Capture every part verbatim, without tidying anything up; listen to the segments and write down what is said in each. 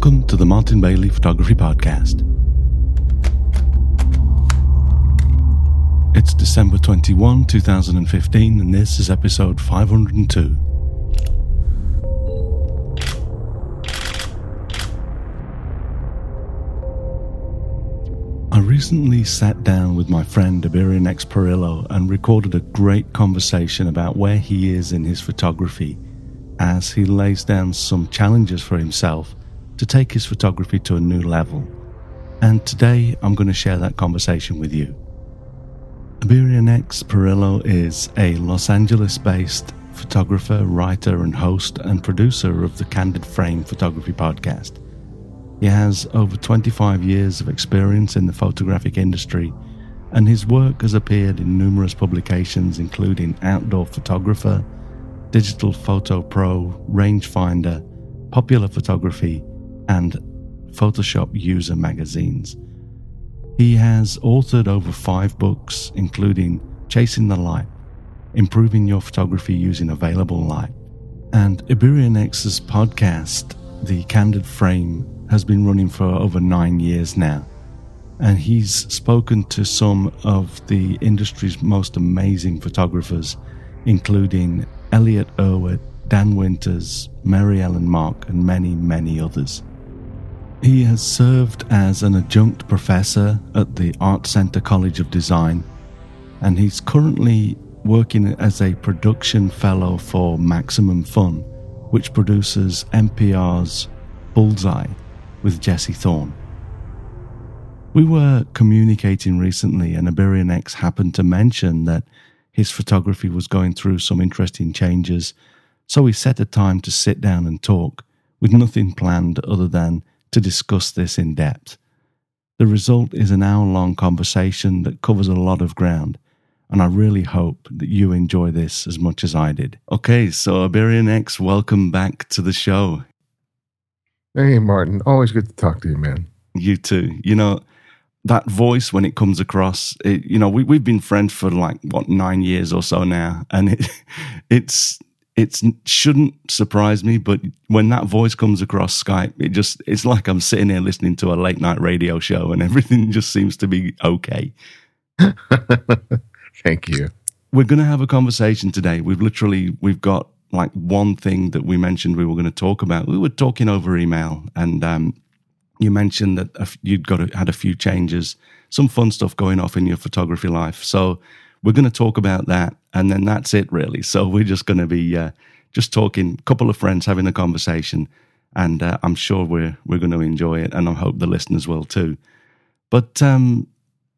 Welcome to the Martin Bailey Photography Podcast. It's December twenty-first, twenty fifteen, and this is episode five hundred two. I recently sat down with my friend Iberianex Perillo and recorded a great conversation about where he is in his photography as he lays down some challenges for himself to take his photography to a new level. And today I'm going to share that conversation with you. Iberianex Perillo is a Los Angeles-based photographer, writer and host and producer of the Candid Frame Photography Podcast. He has over twenty-five years of experience in the photographic industry, and his work has appeared in numerous publications including Outdoor Photographer, Digital Photo Pro, Rangefinder, Popular Photography, and Photoshop User magazines. He has authored over five books, including Chasing the Light, Improving Your Photography Using Available Light. And Iberianex's podcast, The Candid Frame, has been running for over nine years now. And he's spoken to some of the industry's most amazing photographers, including Elliot Erwitt, Dan Winters, Mary Ellen Mock, and many, many others. He has served as an adjunct professor at the Art Center College of Design, and he's currently working as a production fellow for Maximum Fun, which produces N P R's Bullseye with Jesse Thorne. We were communicating recently, and Iberianex happened to mention that his photography was going through some interesting changes, so we set a time to sit down and talk, with nothing planned other than to discuss this in depth. The result is an hour-long conversation that covers a lot of ground, and I really hope that you enjoy this as much as I did. Okay, so Iberianex, welcome back to the show. Hey, Martin. Always good to talk to you, man. You too. You know, that voice when it comes across, it, you know, we, we've been friends for like, what, nine years or so now, and it, it's... It shouldn't surprise me, but when that voice comes across Skype, it just, it's like I'm sitting here listening to a late night radio show and everything just seems to be okay. Thank you. We're going to have a conversation today. We've literally, we've got like one thing that we mentioned we were going to talk about. We were talking over email, and um, you mentioned that you'd got a, had a few changes, some fun stuff going off in your photography life. So we're going to talk about that, and then that's it, really. So we're just going to be uh, just talking, a couple of friends having a conversation, and uh, I'm sure we're we're going to enjoy it, and I hope the listeners will too. But um,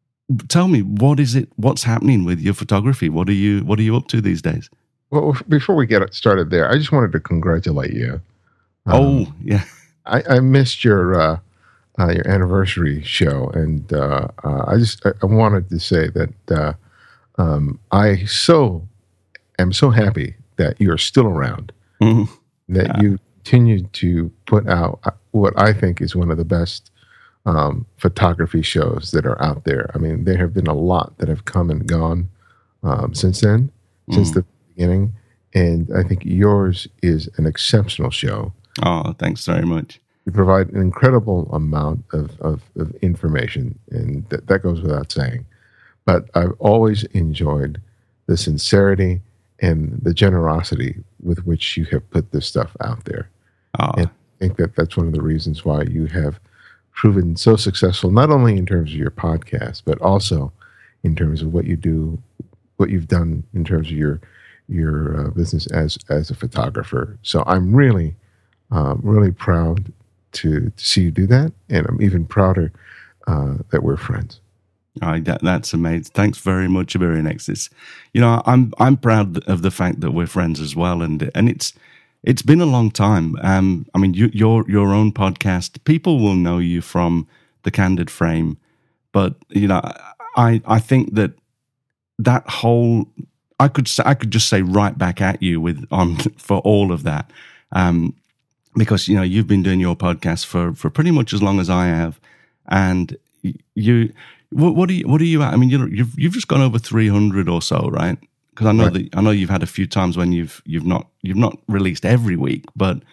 tell me, what is it? What's happening with your photography? What are you What are you up to these days? Well, before we get started there, I just wanted to congratulate you. Um, oh, yeah. I, I missed your uh, uh, your anniversary show, and uh, uh, I just I, I wanted to say that. Uh, Um, I so am so happy that you're still around, mm-hmm. that yeah. you continue to put out what I think is one of the best um, photography shows that are out there. I mean, there have been a lot that have come and gone um, since then, mm. since the beginning, and I think yours is an exceptional show. Oh, thanks very much. You provide an incredible amount of, of, of information, and th- that goes without saying. But I've always enjoyed the sincerity and the generosity with which you have put this stuff out there. Oh. And I think that that's one of the reasons why you have proven so successful, not only in terms of your podcast, but also in terms of what you do, what you've done in terms of your your uh, business as as a photographer. So I'm really, um, really proud to, to see you do that, and I'm even prouder uh, that we're friends. Oh, that, that's amazing. Thanks very much, Iberianex. It's, you know, I'm I'm proud of the fact that we're friends as well, and and it's it's been a long time. Um, I mean, you, your your own podcast, people will know you from the Candid Frame, but you know, I I think that that whole I could say, I could just say right back at you with on for all of that, um, because you know you've been doing your podcast for for pretty much as long as I have, and you. What, what are you? What are you at? I mean, you you've you've just gone over three hundred or so, right? Because I know right. that I know you've had a few times when you've you've not you've not released every week, but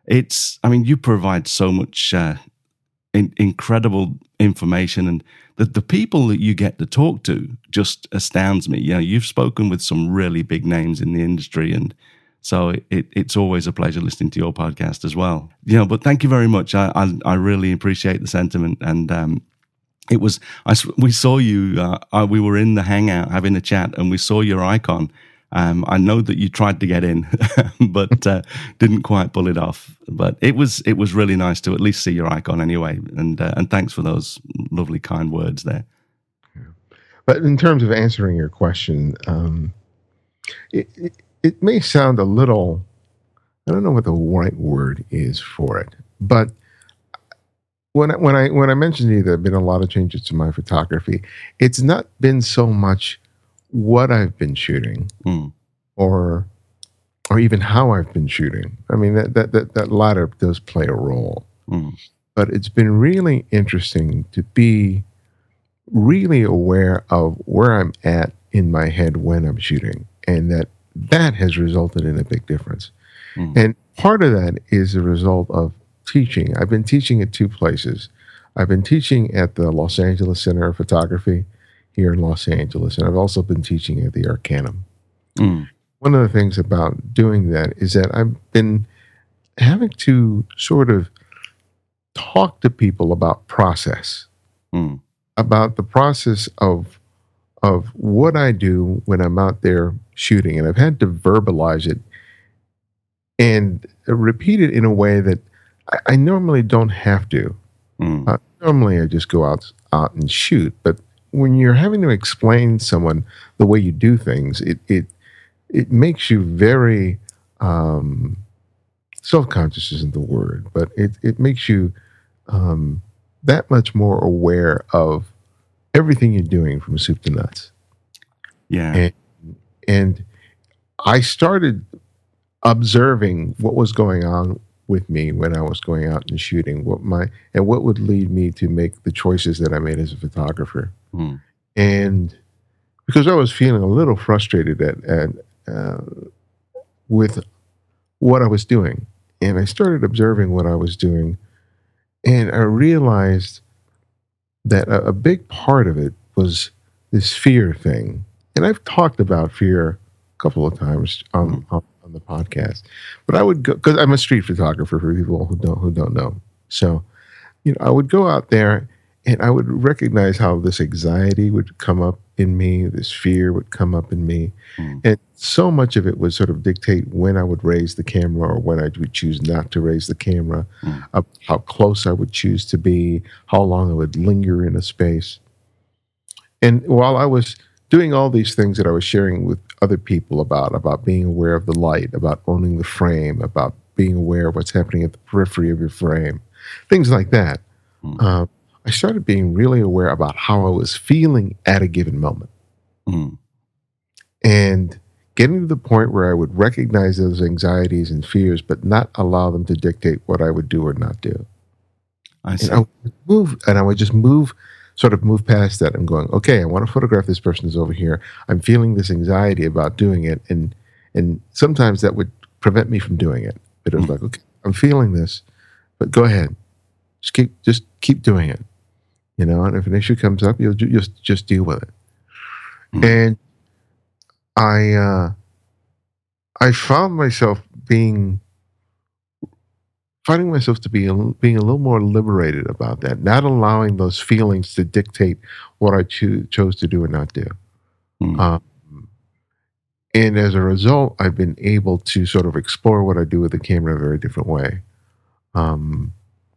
it's, I mean, you provide so much uh, in, incredible information, and the, the people that you get to talk to just astounds me. You know, you've spoken with some really big names in the industry, and so it, it's always a pleasure listening to your podcast as well. You know, but thank you very much. I I, I really appreciate the sentiment, and um, it was I we saw you. Uh, we were in the Hangout having a chat, and we saw your icon. Um, I know that you tried to get in, but uh, didn't quite pull it off. But it was it was really nice to at least see your icon anyway. And uh, and thanks for those lovely, kind words there. Yeah. But in terms of answering your question, um, it, it it may sound a little, I don't know what the right word is for it, but when I, when I when I mentioned to you there have been a lot of changes to my photography, it's not been so much what I've been shooting, mm. or or even how I've been shooting. I mean, that that that, that latter does play a role. Mm. But it's been really interesting to be really aware of where I'm at in my head when I'm shooting, and that that has resulted in a big difference. Mm. And part of that is a result of teaching. I've been teaching at two places. I've been teaching at the Los Angeles Center of Photography here in Los Angeles, and I've also been teaching at the Arcanum. Mm. One of the things about doing that is that I've been having to sort of talk to people about process, mm. about the process of of what I do when I'm out there shooting, and I've had to verbalize it and repeat it in a way that I, I normally don't have to. Mm. Uh, normally, I just go out out and shoot, but when you're having to explain someone the way you do things, it it it makes you very um, self-conscious isn't the word, but it it makes you um, that much more aware of everything you're doing from soup to nuts. Yeah, and, and I started observing what was going on with me when I was going out and shooting, what my and what would lead me to make the choices that I made as a photographer. Mm. And because I was feeling a little frustrated at, at uh, with what I was doing, and I started observing what I was doing, and I realized that a, a big part of it was this fear thing. And I've talked about fear a couple of times on, mm. on on the podcast, but I would go, because I'm a street photographer for people who don't who don't know. So, you know, I would go out there and I would recognize how this anxiety would come up in me, this fear would come up in me, mm. and so much of it would sort of dictate when I would raise the camera or when I would choose not to raise the camera, mm. uh, how close I would choose to be, how long I would linger in a space. And while I was doing all these things that I was sharing with other people about, about being aware of the light, about owning the frame, about being aware of what's happening at the periphery of your frame, things like that. Mm. Um, I started being really aware about how I was feeling at a given moment. Mm. And getting to the point where I would recognize those anxieties and fears, but not allow them to dictate what I would do or not do. I see. And I would move, and I would just move sort of move past that. I'm going, okay, I want to photograph this person who's over here. I'm feeling this anxiety about doing it. And and sometimes that would prevent me from doing it. But it was mm. like, okay, I'm feeling this, but go ahead. Just keep just keep doing it. You know, and if an issue comes up, you'll ju- just just deal with it. Mm. And I uh, I found myself being finding myself to be a, being a little more liberated about that, not allowing those feelings to dictate what I cho- chose to do or not do. Mm. Um, and as a result, I've been able to sort of explore what I do with the camera in a very different way. Um,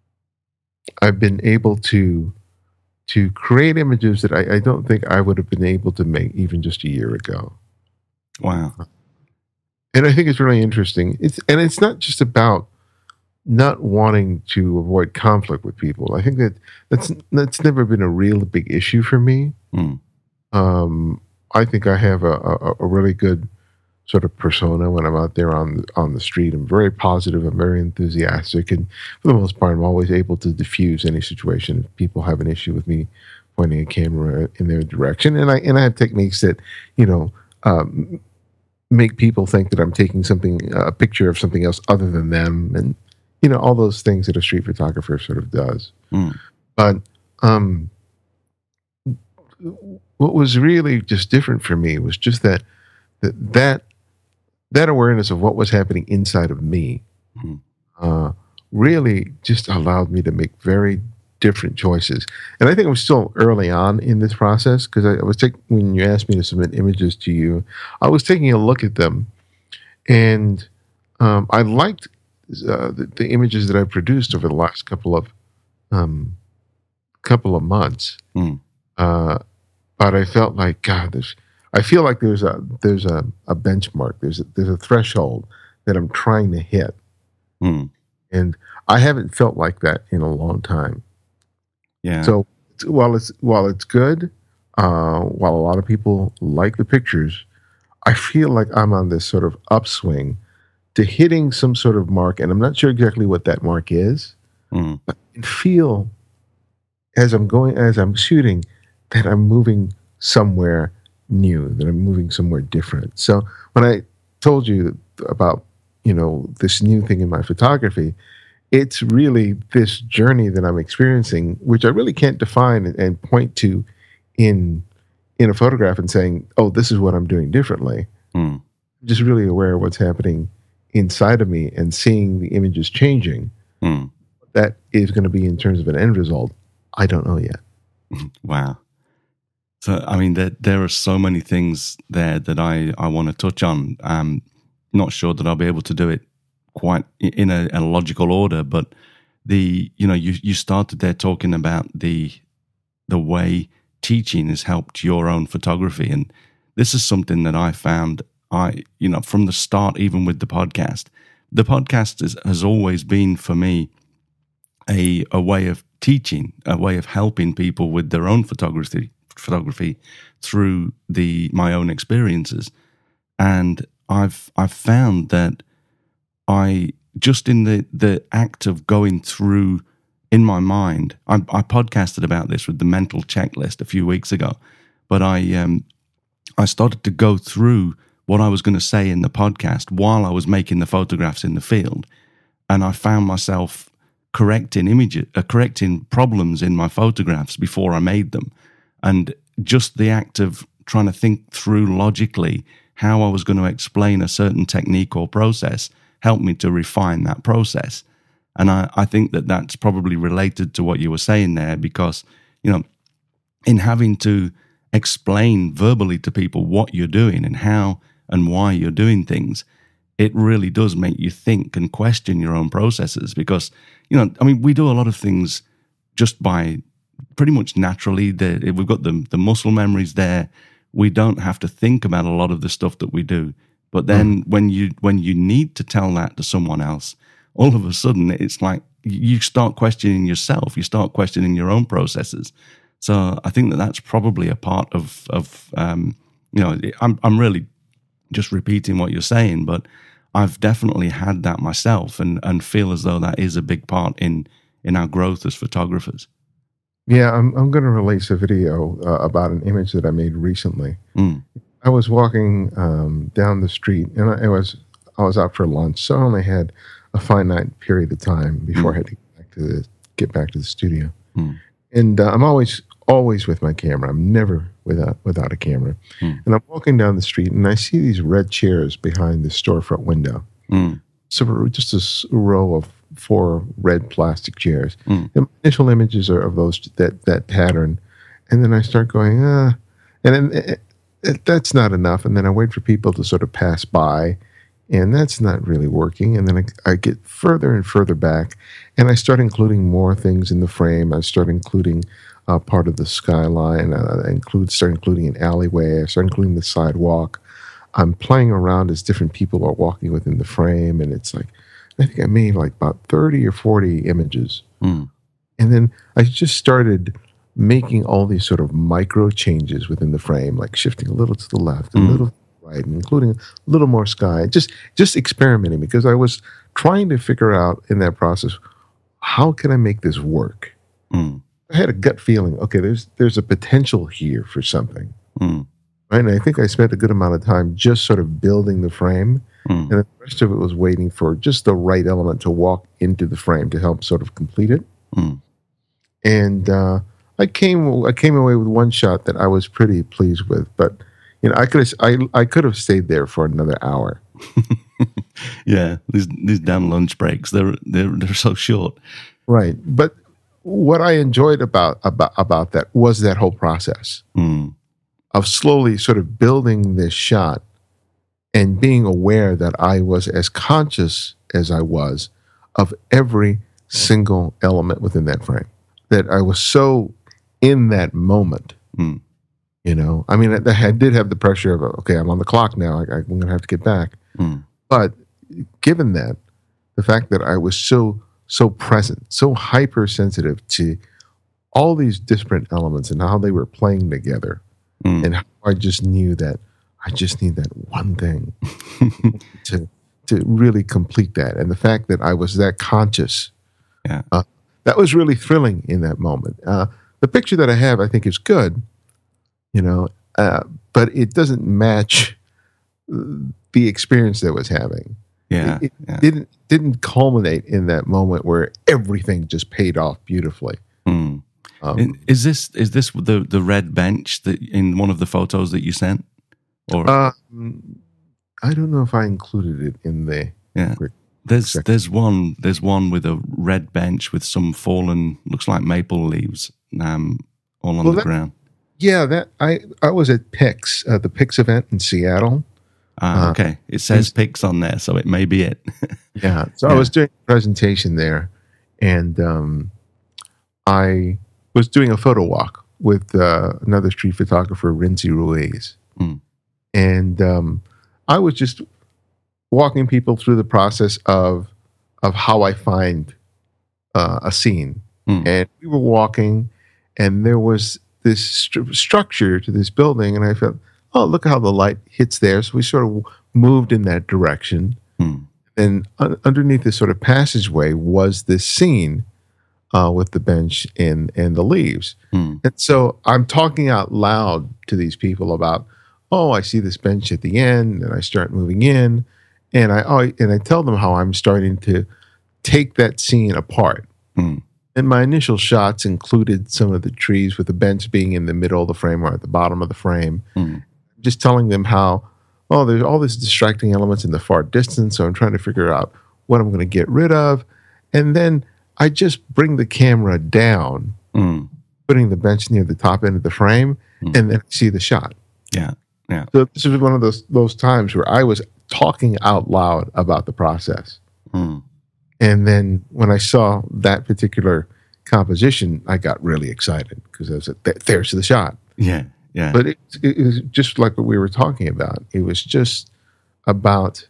I've been able to to create images that I, I don't think I would have been able to make even just a year ago. Wow. And I think it's really interesting. It's and it's not just about not wanting to avoid conflict with people. I think that that's that's never been a real big issue for me. Mm. Um, I think I have a, a, a really good sort of persona when I'm out there on on the street. I'm very positive. I'm very enthusiastic, and for the most part, I'm always able to diffuse any situation if people have an issue with me pointing a camera in their direction. And I and I have techniques that you know um, make people think that I'm taking something a picture of something else other than them, and you know, all those things that a street photographer sort of does. Mm. But um, what was really just different for me was just that that that, that awareness of what was happening inside of me Mm. uh, really just allowed me to make very different choices. And I think I was still early on in this process because I, I was taking, when you asked me to submit images to you, I was taking a look at them, and um, I liked uh, the, the images that I produced over the last couple of um, couple of months. Mm. Uh, but I felt like, God, there's, I feel like there's a there's a, a benchmark. There's a, there's a threshold that I'm trying to hit, Mm. and I haven't felt like that in a long time. Yeah. So while it's while it's good, uh, while a lot of people like the pictures, I feel like I'm on this sort of upswing to hitting some sort of mark, and I'm not sure exactly what that mark is, Mm. but I can feel as I'm going, as I'm shooting, that I'm moving somewhere new, that I'm moving somewhere different. So when I told you about, you know, this new thing in my photography, it's really this journey that I'm experiencing, which I really can't define and, and point to in in a photograph and saying, oh, this is what I'm doing differently. Mm. I'm just really aware of what's happening inside of me and seeing the images changing. Mm. What that is going to be in terms of an end result, I don't know yet. Wow. So, I mean, there there are so many things there that I, I want to touch on. I'm not sure that I'll be able to do it quite in a, a logical order, but the, you know, you, you started there talking about the, the way teaching has helped your own photography. And this is something that I found, I, you know, from the start, even with the podcast, the podcast is, has always been for me a, a way of teaching, a way of helping people with their own photography, photography through the, my own experiences. And I've, I've found that I just in the, the act of going through in my mind, I, I podcasted about this with the mental checklist a few weeks ago, but I um, I started to go through what I was going to say in the podcast while I was making the photographs in the field, and I found myself correcting images, uh, correcting problems in my photographs before I made them, and just the act of trying to think through logically how I was going to explain a certain technique or process helped me to refine that process. And I, I think that that's probably related to what you were saying there, because, you know, in having to explain verbally to people what you're doing and how and why you're doing things, it really does make you think and question your own processes. Because, you know, I mean, we do a lot of things just by pretty much naturally. The, we've got the, the muscle memories there. We don't have to think about a lot of the stuff that we do. But then mm. when you when you need to tell that to someone else, all of a sudden it's like you start questioning yourself. You start questioning your own processes. So I think that that's probably a part of of um, you know, I'm I'm really just repeating what you're saying, but I've definitely had that myself, and and feel as though that is a big part in in our growth as photographers. Yeah, I'm I'm going to release a video uh, about an image that I made recently. Mm. I was walking um, down the street, and I, I was I was out for lunch, so I only had a finite period of time before mm. I had to get back to the get back to the studio. Mm. And uh, I'm always always with my camera. I'm never without without a camera. Mm. And I'm walking down the street, and I see these red chairs behind the storefront window. Mm. So just a row of four red plastic chairs. Mm. And initial images are of those that that pattern, and then I start going, ah, and then it, it, that's not enough. And then I wait for people to sort of pass by, and that's not really working. And then I, I get further and further back, and I start including more things in the frame. I start including uh, part of the skyline. Uh, I include start including an alleyway. I start including the sidewalk. I'm playing around as different people are walking within the frame, and it's like, I think I made like about thirty or forty images. Mm. And then I just started making all these sort of micro changes within the frame, like shifting a little to the left, mm. a little to the right, and including a little more sky, just just experimenting, because I was trying to figure out in that process, how can I make this work? Mm. I had a gut feeling, okay, there's there's a potential here for something. Mm. Right? And I think I spent a good amount of time just sort of building the frame and the rest of it was waiting for just the right element to walk into the frame to help sort of complete it. Mm. And uh, I came I came away with one shot that I was pretty pleased with, but you know I could I I could have stayed there for another hour. Yeah, these these damn lunch breaks, they're they're they're so short. Right. But what I enjoyed about about about that was that whole process Mm. of slowly sort of building this shot and being aware that I was as conscious as I was of every single element within that frame. That I was so in that moment. Mm. You know, I mean, I, I did have the pressure of, okay, I'm on the clock now. I, I'm going to have to get back. Mm. But given that, the fact that I was so, so present, so hypersensitive to all these different elements and how they were playing together, Mm. and how I just knew that I just need that one thing to to really complete that. And the fact that I was that conscious, Yeah. uh, that was really thrilling in that moment. Uh, the picture that I have, I think, is good, you know, uh, but it doesn't match the experience that I was having. Yeah. It, it yeah. didn't didn't culminate in that moment where everything just paid off beautifully. Mm. Um, Is this is this the the red bench that in one of the photos that you sent? Or um, I don't know if I included it in the. yeah, quick there's section. there's one there's one with a red bench with some fallen, looks like maple leaves, um, all on Well, the that- ground. Yeah, that I I was at PIX, uh, the PIX event in Seattle. Ah, uh, okay. It says pics on there, so it may be it. Yeah, so Yeah. I was doing a presentation there, and um, I was doing a photo walk with uh, another street photographer, Renzi Ruiz, Mm. and um, I was just walking people through the process of of how I find uh, a scene, Mm. and we were walking, and there was this stru- structure to this building, and I felt, oh, look how the light hits there. So we sort of moved in that direction. Mm. And un- underneath this sort of passageway was this scene uh, with the bench and, and the leaves. Mm. And so I'm talking out loud to these people about, oh, I see this bench at the end, and I start moving in, and I oh, and I tell them how I'm starting to take that scene apart. Mm. And my initial shots included some of the trees with the bench being in the middle of the frame or at the bottom of the frame. Mm. Just telling them how, oh, there's all these distracting elements in the far distance, so I'm trying to figure out what I'm going to get rid of. And then I just bring the camera down, Mm. putting the bench near the top end of the frame, Mm. and then I see the shot. Yeah. Yeah. So this was one of those those times where I was talking out loud about the process. Mm. And then when I saw that particular composition, I got really excited because I was like, "There- there's the shot. Yeah. Yeah. But it, it was just like what we were talking about. It was just about.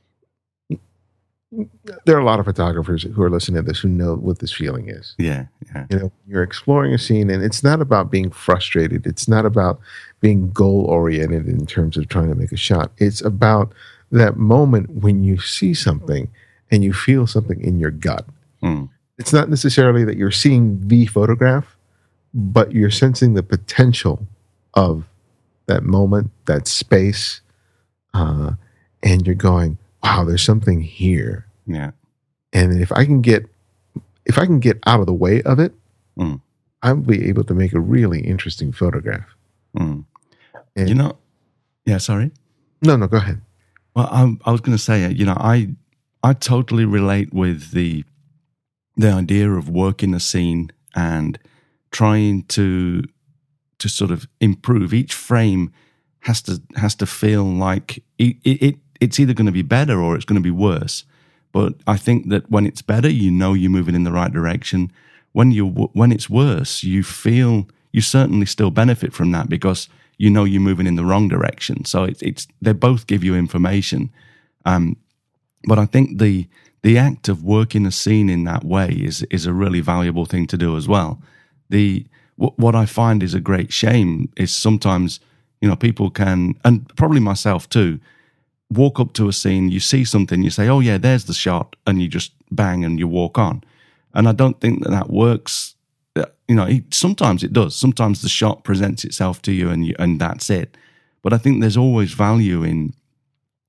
There are a lot of photographers who are listening to this who know what this feeling is. yeah. Yeah. You know, you're exploring a scene, and it's not about being frustrated. It's not about being goal oriented in terms of trying to make a shot. It's about that moment when you see something and you feel something in your gut. Mm. It's not necessarily that you're seeing the photograph, but you're sensing the potential of that moment, that space, uh, and you're going, "Wow, there's something here." Yeah. And if I can get, if I can get out of the way of it, Mm. I'll be able to make a really interesting photograph. Mm. And, You know, yeah, sorry. no, no, go ahead. Well, I, I was going to say, you know, I I totally relate with the the idea of working a scene and trying to to sort of improve. Each frame has to has to feel like it, it, it it's either going to be better or it's going to be worse. But I think that when it's better, you know you're moving in the right direction. When you when it's worse, you feel you certainly still benefit from that because you know you're moving in the wrong direction. So it's it's they both give you information. Um, but I think the the act of working a scene in that way is is a really valuable thing to do as well. The what, what I find is a great shame is sometimes, you know, people can, and probably myself too, walk up to a scene, you see something, you say, oh yeah, there's the shot, and you just bang and you walk on. And I don't think that that works. You know, it, sometimes it does. Sometimes the shot presents itself to you and you, and that's it. But I think there's always value in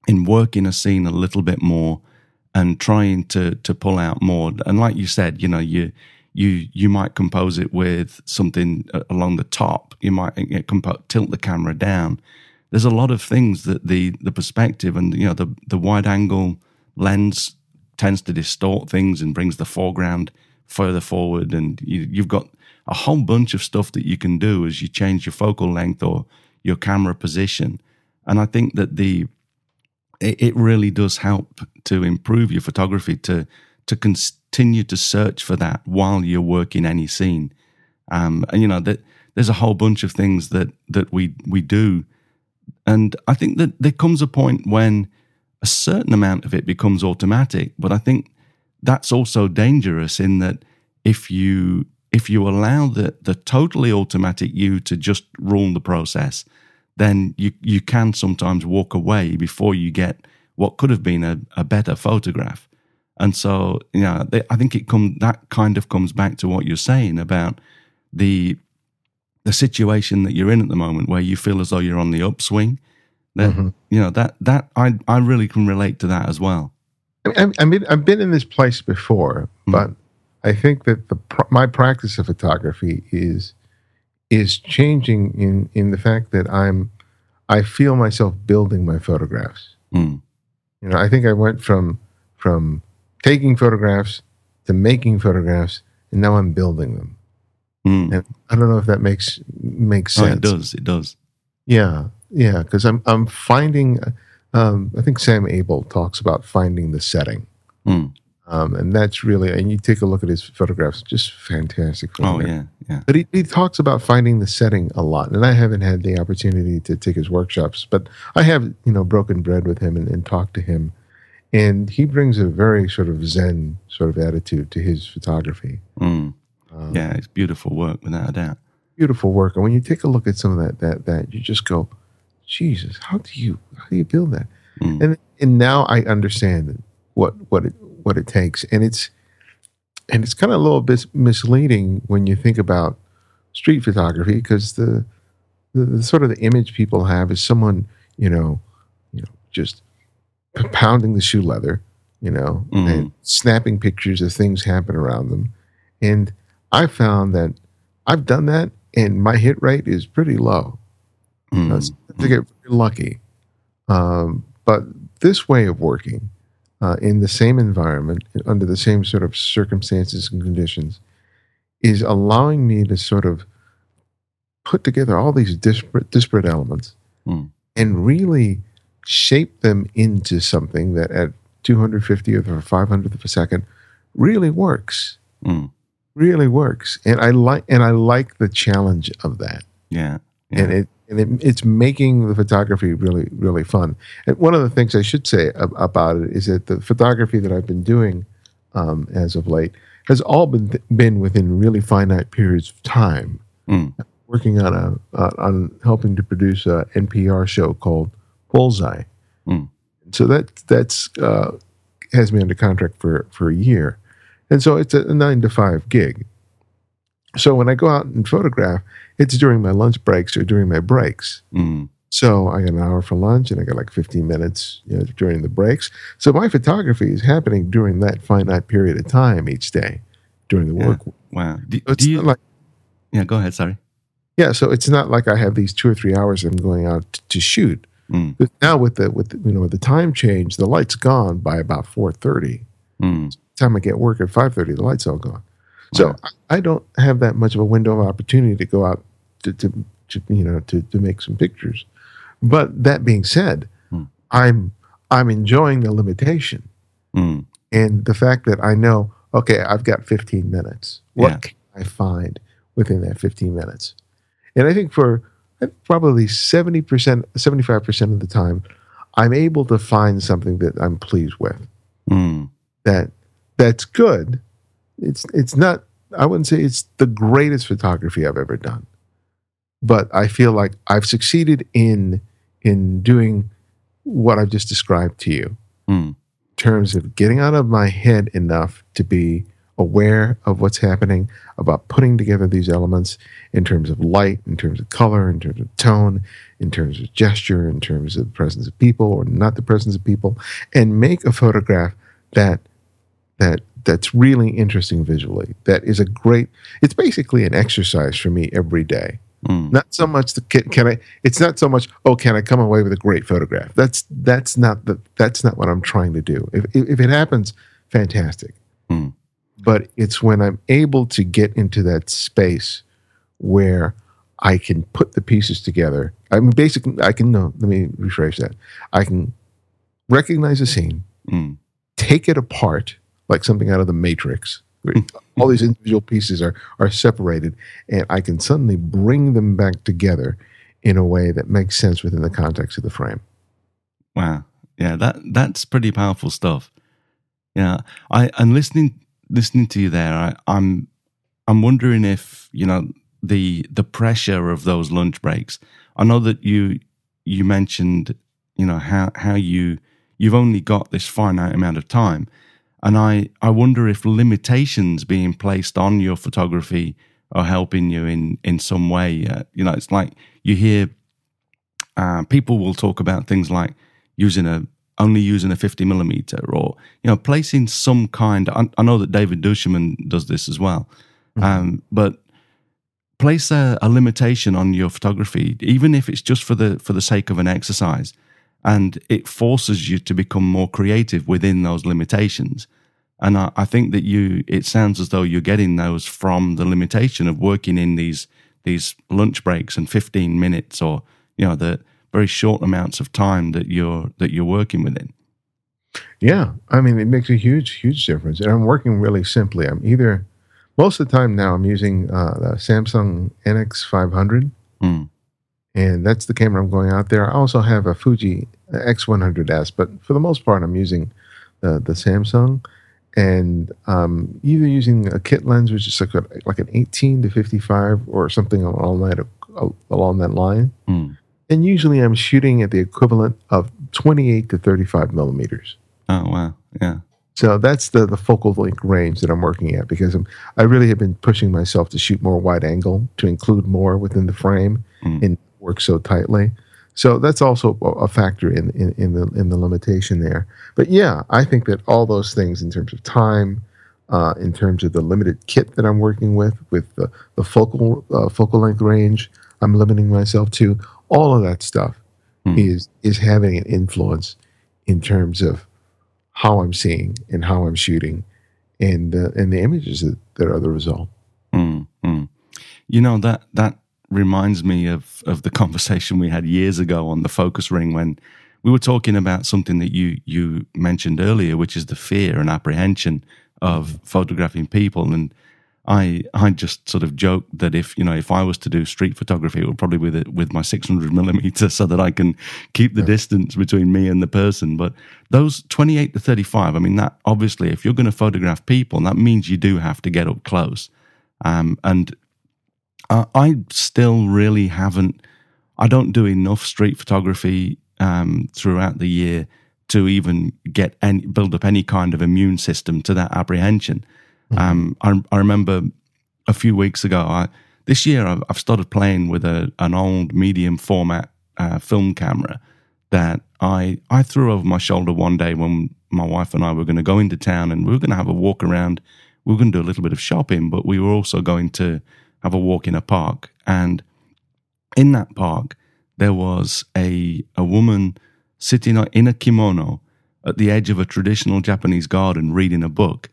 in working a scene a little bit more and trying to to pull out more. And like you said, you know, you you you might compose it with something along the top. You might compo- tilt the camera down. There's a lot of things that the the perspective and, you know, the the wide angle lens tends to distort things and brings the foreground further forward, and you, you've got a whole bunch of stuff that you can do as you change your focal length or your camera position. And I think that the it, it really does help to improve your photography, to to continue to search for that while you're working any scene. Um, and you know that there's a whole bunch of things that that we we do, and I think that there comes a point when a certain amount of it becomes automatic. But I think that's also dangerous in that if you if you allow the the totally automatic you to just rule the process, then you you can sometimes walk away before you get what could have been a, a better photograph. And so, you know, they, I think it come that kind of comes back to what you're saying about the the situation that you're in at the moment, where you feel as though you're on the upswing. That mm-hmm. you know that that I I really can relate to that as well. I, I mean, I've been in this place before, mm. but I think that the my practice of photography is is changing in in the fact that I'm I feel myself building my photographs. Mm. You know, I think I went from from taking photographs to making photographs, and now I'm building them. Mm. And I don't know if that makes makes sense. Oh, it does. It does. Yeah, yeah. Because I'm I'm finding. Um, I think Sam Abel talks about finding the setting, mm. um, and that's really. And you take a look at his photographs; just fantastic. Oh yeah, yeah. But he, he talks about finding the setting a lot, and I haven't had the opportunity to take his workshops, but I have, you know, broken bread with him and, and talked to him, and he brings a very sort of Zen sort of attitude to his photography. Mm. Um, yeah, it's beautiful work, without a doubt. Beautiful work, and when you take a look at some of that, that, that you just go, Jesus, how do you how do you build that? Mm. And and now I understand what what it what it takes, and it's and it's kind of a little bit misleading when you think about street photography, because the, the the sort of the image people have is someone, you know you know just pounding the shoe leather, you know, mm. and snapping pictures of things happen around them, and I found that I've done that, and my hit rate is pretty low. Mm. Uh, so to get really lucky. Um, but this way of working uh, in the same environment, under the same sort of circumstances and conditions, is allowing me to sort of put together all these disparate, disparate elements mm. and really shape them into something that at two hundred fiftieth or five hundredth of a second really works. Mm. Really works. And I like and I like the challenge of that. Yeah. yeah. And it And it, it's making the photography really, really fun. And one of the things I should say ab- about it is that the photography that I've been doing um, as of late has all been th- been within really finite periods of time. Mm. Working on a uh, on helping to produce a N P R show called Bullseye. Mm. So that that's uh, has me under contract for for a year, and so it's a nine to five gig. So when I go out and photograph, it's during my lunch breaks or during my breaks. Mm. So I got an hour for lunch and I got like fifteen minutes, you know, during the breaks. So my photography is happening during that finite period of time each day during the yeah. work. Wow. Do, so do you, like, yeah, go ahead. Sorry. Yeah. So it's not like I have these two or three hours I'm going out t- to shoot. Mm. But now with the, with the, you know, with the time change, the light's gone by about four thirty. Mm. So by the time I get work at five thirty, the light's all gone. So wow. I, I don't have that much of a window of opportunity to go out to, to, to you know, to, to make some pictures. But that being said, mm. I'm I'm enjoying the limitation mm. and the fact that I know, okay, I've got fifteen minutes. What yeah. can I find within that fifteen minutes? And I think for probably seventy percent, seventy-five percent of the time, I'm able to find something that I'm pleased with. Mm. That that's good. It's it's not, I wouldn't say it's the greatest photography I've ever done, but I feel like I've succeeded in in doing what I've just described to you mm. in terms of getting out of my head enough to be aware of what's happening, about putting together these elements in terms of light, in terms of color, in terms of tone, in terms of gesture, in terms of the presence of people or not the presence of people, and make a photograph that that that's really interesting visually. That is a great, it's basically an exercise for me every day. Mm. Not so much the can, can I it's not so much, oh, can I come away with a great photograph? That's that's not the that's not what I'm trying to do. If if, if it happens, fantastic. Mm. But it's when I'm able to get into that space where I can put the pieces together. I mean, basically, I can, no, let me rephrase that. I can recognize a scene, mm. take it apart, like something out of the Matrix. All these individual pieces are, are separated, and I can suddenly bring them back together in a way that makes sense within the context of the frame. Wow. Yeah, that that's pretty powerful stuff. Yeah. I and listening listening to you there, I, I'm I'm wondering if, you know, the the pressure of those lunch breaks. I know that you you mentioned, you know, how how you you've only got this finite amount of time. And I, I wonder if limitations being placed on your photography are helping you in, in some way. Uh, you know, it's like you hear uh, people will talk about things like using a only using a fifty millimeter, or, you know, placing some kind. I, I know that David Duchovny does this as well, mm-hmm. um, but place a, a limitation on your photography, even if it's just for the for the sake of an exercise. And it forces you to become more creative within those limitations. And I, I think that you, it sounds as though you're getting those from the limitation of working in these these lunch breaks and fifteen minutes, or, you know, the very short amounts of time that you're that you're working within. Yeah, I mean, it makes a huge, huge difference. And I'm working really simply. I'm either, most of the time now, I'm using uh, the Samsung N X five hundred. Mm. And that's the camera I'm going out there. I also have a Fuji X one hundred S, but for the most part, I'm using the, the Samsung, and um, either using a kit lens, which is like, a, like an eighteen to fifty-five or something along that, along that line. Mm. And usually I'm shooting at the equivalent of twenty-eight to thirty-five millimeters. Oh, wow. Yeah. So that's the, the focal length range that I'm working at, because I'm, I really have been pushing myself to shoot more wide angle, to include more within the frame, mm. and work so tightly. So that's also a factor in, in, in the in the limitation there. But yeah, I think that all those things in terms of time, uh, in terms of the limited kit that I'm working with, with the, the focal uh, focal length range I'm limiting myself to, all of that stuff mm. is is having an influence in terms of how I'm seeing and how I'm shooting, and uh, and the images that, that are the result. Mm, mm. You know, that that reminds me of of the conversation we had years ago on the focus ring, when we were talking about something that you you mentioned earlier, which is the fear and apprehension of photographing people. And I I just sort of joked that if, you know, if I was to do street photography, it would probably be with it with my six hundred millimeter, so that I can keep the distance between me and the person. But those twenty-eight to thirty-five, I mean, that obviously, if you're going to photograph people, that means you do have to get up close. Um, and uh, I still really haven't, I don't do enough street photography um, throughout the year to even get any, build up any kind of immune system to that apprehension. Mm-hmm. Um, I, I remember a few weeks ago, I, this year I've, I've started playing with a, an old medium format uh, film camera that I, I threw over my shoulder one day when my wife and I were going to go into town, and we were going to have a walk around. We were going to do a little bit of shopping, but we were also going to have a walk in a park. And in that park, there was a a woman sitting in a kimono at the edge of a traditional Japanese garden reading a book.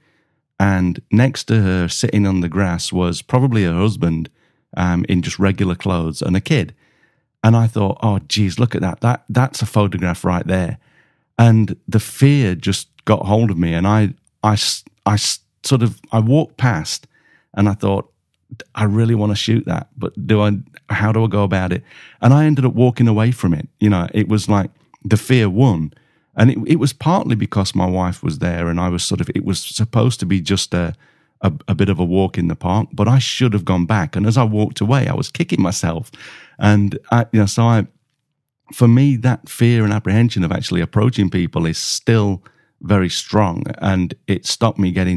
And next to her, sitting on the grass, was probably her husband um, in just regular clothes, and a kid. And I thought, oh, geez, look at that. That that's a photograph right there. And the fear just got hold of me, and I, I, I sort of, I walked past, and I thought, I really want to shoot that, but do I? How do I go about it? And I ended up walking away from it. You know, it was like the fear won. And it, it was partly because my wife was there, and I was sort of, it was supposed to be just a, a, a bit of a walk in the park, but I should have gone back. And as I walked away, I was kicking myself. And, I, you know, so I, for me, that fear and apprehension of actually approaching people is still very strong. And it stopped me getting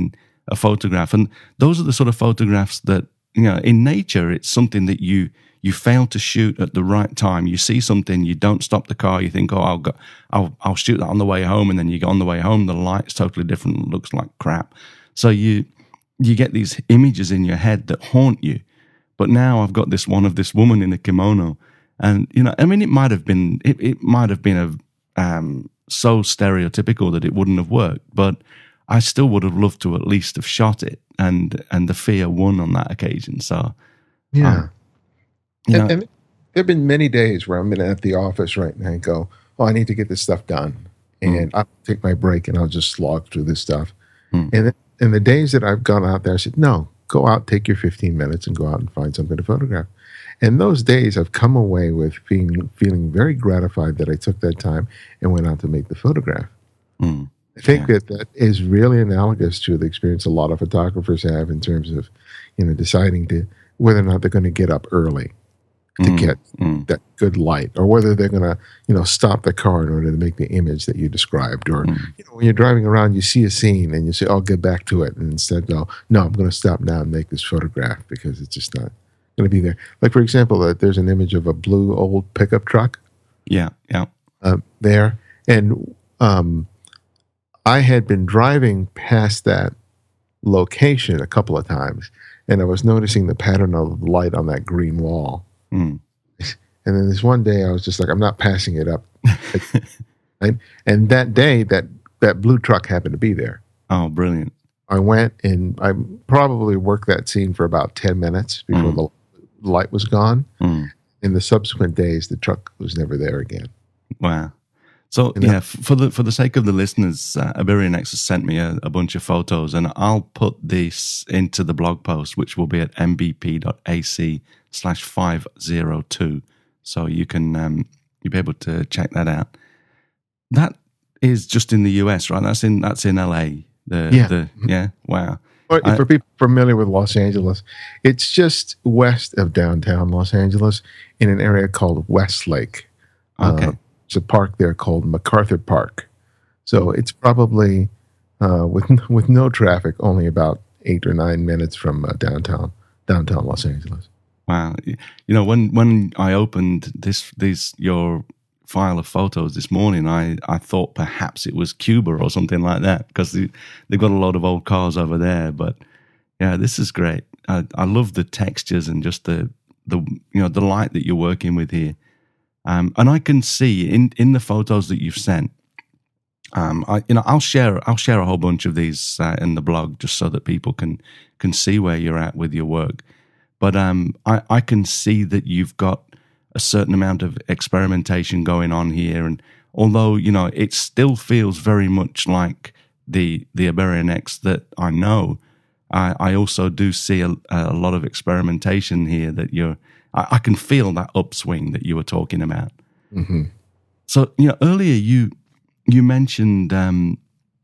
a photograph. And those are the sort of photographs that, you know, in nature, it's something that you you fail to shoot at the right time. You see something, you don't stop the car, you think, oh, I'll go, I'll, I'll shoot that on the way home, and then you go on the way home, the light's totally different, it looks like crap. So you you get these images in your head that haunt you. But now I've got this one of this woman in a kimono, and, you know, I mean, it might have been, it, it might have been a, um, so stereotypical that it wouldn't have worked, but I still would have loved to at least have shot it, and and the fear won on that occasion. So, yeah. Um, you and, know, and there have been many days where I'm in at the office right now and go, oh, I need to get this stuff done. And mm. I'll take my break and I'll just slog through this stuff. Mm. And then, and the days that I've gone out there, I said, no, go out, take your fifteen minutes and go out and find something to photograph. And those days I've come away with being, feeling very gratified that I took that time and went out to make the photograph. Mm. I think yeah. that that is really analogous to the experience a lot of photographers have in terms of, you know, deciding to whether or not they're going to get up early to mm, get mm. that good light, or whether they're going to, you know, stop the car in order to make the image that you described. Or, mm. you know, when you're driving around, you see a scene and you say, I'll get back to it. And instead go, no, I'm going to stop now and make this photograph because it's just not going to be there. Like, for example, uh, there's an image of a blue old pickup truck. Yeah, yeah. Uh, there. And um, I had been driving past that location a couple of times, and I was noticing the pattern of the light on that green wall. Mm. And then this one day I was just like, I'm not passing it up. Right? And that day, that, that blue truck happened to be there. Oh, brilliant. I went and I probably worked that scene for about ten minutes before mm. the light was gone. Mm. In the subsequent days, the truck was never there again. Wow. So, and yeah, for the for the sake of the listeners, uh, Iberianex has sent me a, a bunch of photos, and I'll put this into the blog post, which will be at mbp.ac slash 502. So you can um, you'll be able to check that out. That is just in the U S, right? That's in that's in L A. The, yeah. The, yeah. Wow. For, I, for people familiar with Los Angeles, it's just west of downtown Los Angeles in an area called Westlake. Okay. Uh, There's a park there called MacArthur Park. So it's probably, uh, with with no traffic, only about eight or nine minutes from uh, downtown downtown Los Angeles. Wow. You know, when, when I opened this this your file of photos this morning, I, I thought perhaps it was Cuba or something like that, because they, they've got a lot of old cars over there. But yeah, this is great. I, I love the textures and just the, the you know the light that you're working with here. Um, and I can see in, in the photos that you've sent, um, I, you know, I'll share I'll share a whole bunch of these uh, in the blog just so that people can can see where you're at with your work. But um, I, I can see that you've got a certain amount of experimentation going on here, and although, you know, it still feels very much like the the Iberianex that I know, I, I also do see a, a lot of experimentation here that you're. I can feel that upswing that you were talking about. Mm-hmm. So, you know, earlier you you mentioned um,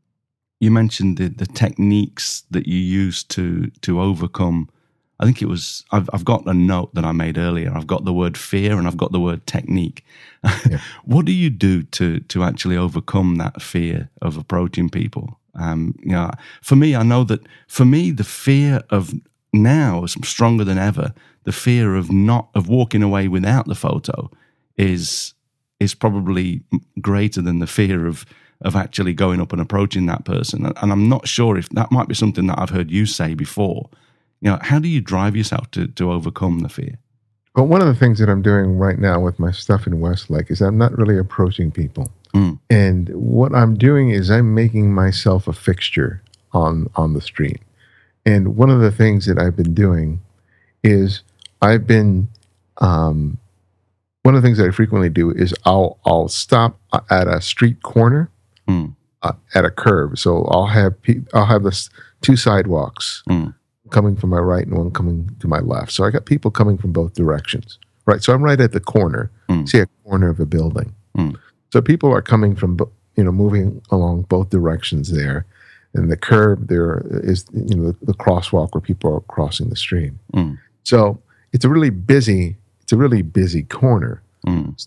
you mentioned the, the techniques that you use to to overcome. I think it was I've I've got a note that I made earlier. I've got the word fear and I've got the word technique. Yeah. What do you do to to actually overcome that fear of approaching people? Um, you know, for me, I know that for me the fear of now is stronger than ever. The fear of not of walking away without the photo is is probably greater than the fear of of actually going up and approaching that person. And I'm not sure if that might be something that I've heard you say before. You know, how do you drive yourself to to overcome the fear? Well, one of the things that I'm doing right now with my stuff in Westlake is I'm not really approaching people. Mm. And what I'm doing is I'm making myself a fixture on on the street. And one of the things that I've been doing is I've been, um, one of the things that I frequently do is I'll I'll stop at a street corner, mm. uh, at a curve. So I'll have pe- I'll have this two sidewalks mm. coming from my right and one coming to my left. So I got people coming from both directions, right? So I'm right at the corner, mm. see a corner of a building. Mm. So people are coming from, you know, moving along both directions there. And the curb there is, you know, the, the crosswalk where people are crossing the street. Mm. So it's a really busy, it's a really busy corner. Mm.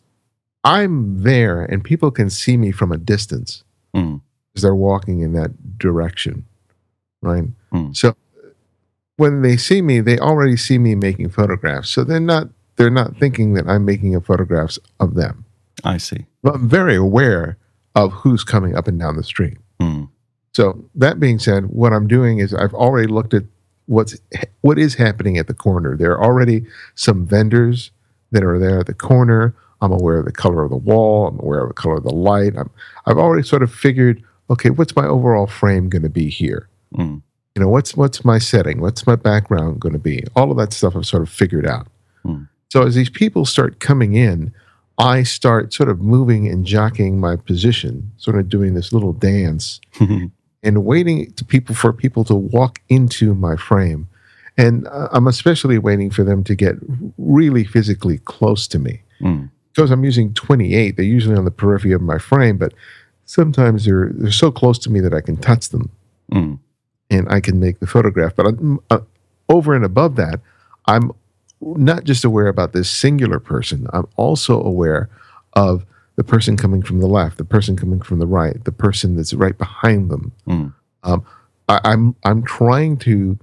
I'm there and people can see me from a distance mm. as they're walking in that direction, right? Hmm. So when they see me, they already see me making photographs. So they're not they're not thinking that I'm making photographs of them. I see. But I'm very aware of who's coming up and down the street. Hmm. So that being said, what I'm doing is I've already looked at what's what is happening at the corner. There are already some vendors that are there at the corner. I'm aware of the color of the wall. I'm aware of the color of the light. I'm, I've already sort of figured, okay, what's my overall frame going to be here? Hmm. You know, what's what's my setting? What's my background going to be? All of that stuff I've sort of figured out. Hmm. So as these people start coming in, I start sort of moving and jockeying my position, sort of doing this little dance and waiting to people for people to walk into my frame. And uh, I'm especially waiting for them to get really physically close to me. Hmm. Because I'm using twenty-eight, they're usually on the periphery of my frame, but sometimes they're they're so close to me that I can touch them. Hmm. And I can make the photograph. But I'm, uh, over and above that, I'm not just aware about this singular person. I'm also aware of the person coming from the left, the person coming from the right, the person that's right behind them. Mm. Um, I, I'm I'm trying to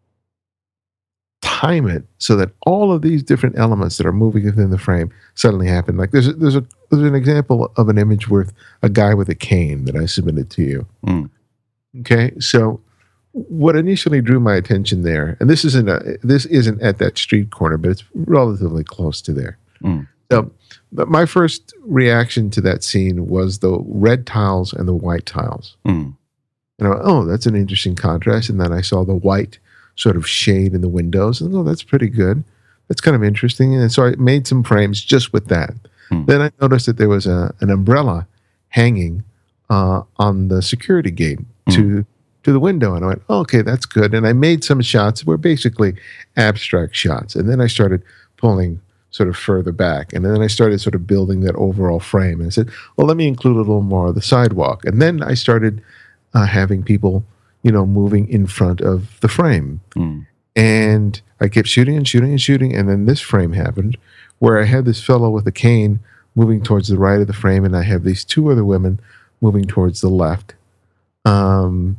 time it so that all of these different elements that are moving within the frame suddenly happen. Like there's a, there's a there's an example of an image with a guy with a cane that I submitted to you. Mm. Okay, so what initially drew my attention there, and this isn't a, this isn't at that street corner, but it's relatively close to there. Mm. So, but my first reaction to that scene was the red tiles and the white tiles. Mm. And I went, oh, that's an interesting contrast. And then I saw the white sort of shade in the windows, and oh, that's pretty good. That's kind of interesting. And so I made some frames just with that. Mm. Then I noticed that there was a, an umbrella hanging uh, on the security gate Mm. to to the window, and I went, oh, okay, that's good. And I made some shots that were basically abstract shots, and then I started pulling sort of further back, and then I started sort of building that overall frame. And I said, well, let me include a little more of the sidewalk, and then I started uh, having people, you know, moving in front of the frame, Mm. and I kept shooting and shooting and shooting, and then this frame happened where I had this fellow with a cane moving towards the right of the frame, and I have these two other women moving towards the left. Um,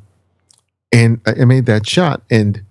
and I made that shot, and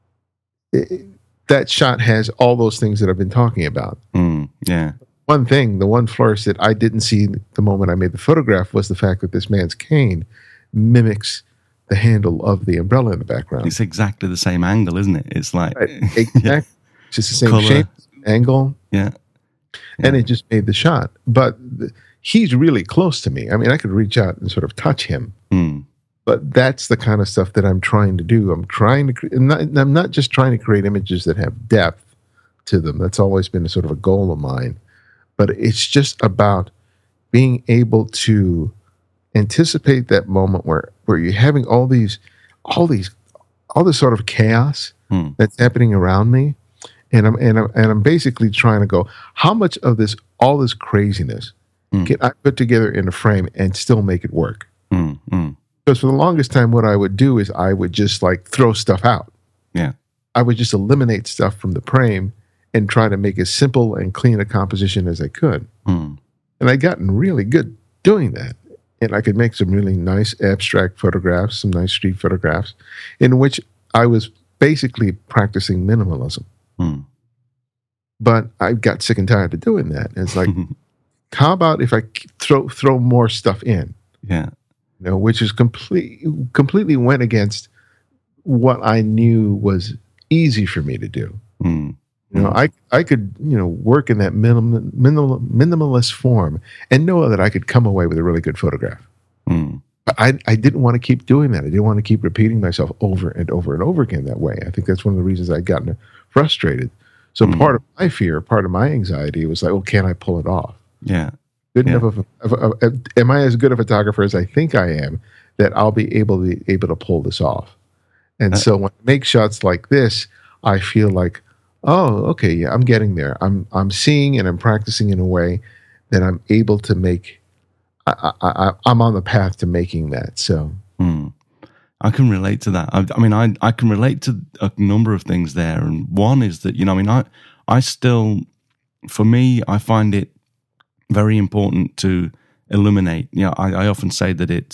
it, that shot has all those things that I've been talking about. Mm. Yeah. One thing, the one flourish that I didn't see the moment I made the photograph was the fact that this man's cane mimics the handle of the umbrella in the background. It's exactly the same angle, isn't it? It's like Right. Exactly. yeah. It's just the same Color. shape, angle, Yeah. and it just made the shot. But th- he's really close to me. I mean, I could reach out and sort of touch him. Mm. But that's the kind of stuff that I'm trying to do. I'm trying to. Cre- I'm, not, I'm not just trying to create images that have depth to them. That's always been a sort of a goal of mine. But it's just about being able to anticipate that moment where where you're having all these, all these, all this sort of chaos Mm. that's happening around me, and I'm and I'm and I'm basically trying to go, how much of this, all this craziness, Mm. can I put together in a frame and still make it work? Mm. Mm. Because for the longest time, what I would do is I would just like throw stuff out. Yeah. I would just eliminate stuff from the frame and try to make as simple and clean a composition as I could. Mm. And I'd gotten really good doing that. And I could make some really nice abstract photographs, some nice street photographs, in which I was basically practicing minimalism. Mm. But I got sick and tired of doing that. And it's like, how about if I throw throw more stuff in? Yeah. You know, which is complete, completely went against what I knew was easy for me to do. Mm. You know, I I could, you know, work in that minimal, minimal minimalist form and know that I could come away with a really good photograph. Mm. But I I didn't want to keep doing that. I didn't want to keep repeating myself over and over and over again that way. I think that's one of the reasons I'd gotten frustrated. So Mm. part of my fear, part of my anxiety was like, well, can I pull it off? Yeah. Good Yeah. enough of, a, of, a, of a- am I as good a photographer as I think I am that I'll be able to be able to pull this off? And Uh, so when I make shots like this, I feel like, oh, okay, yeah, I'm getting there. I'm I'm seeing and I'm practicing in a way that I'm able to make. I, I, I, I'm on the path to making that. So Mm. I can relate to that. I, I mean, I I can relate to a number of things there, and one is that, you know, I mean, I I still, for me, I find it very important to illuminate. You know, I, I often say that it's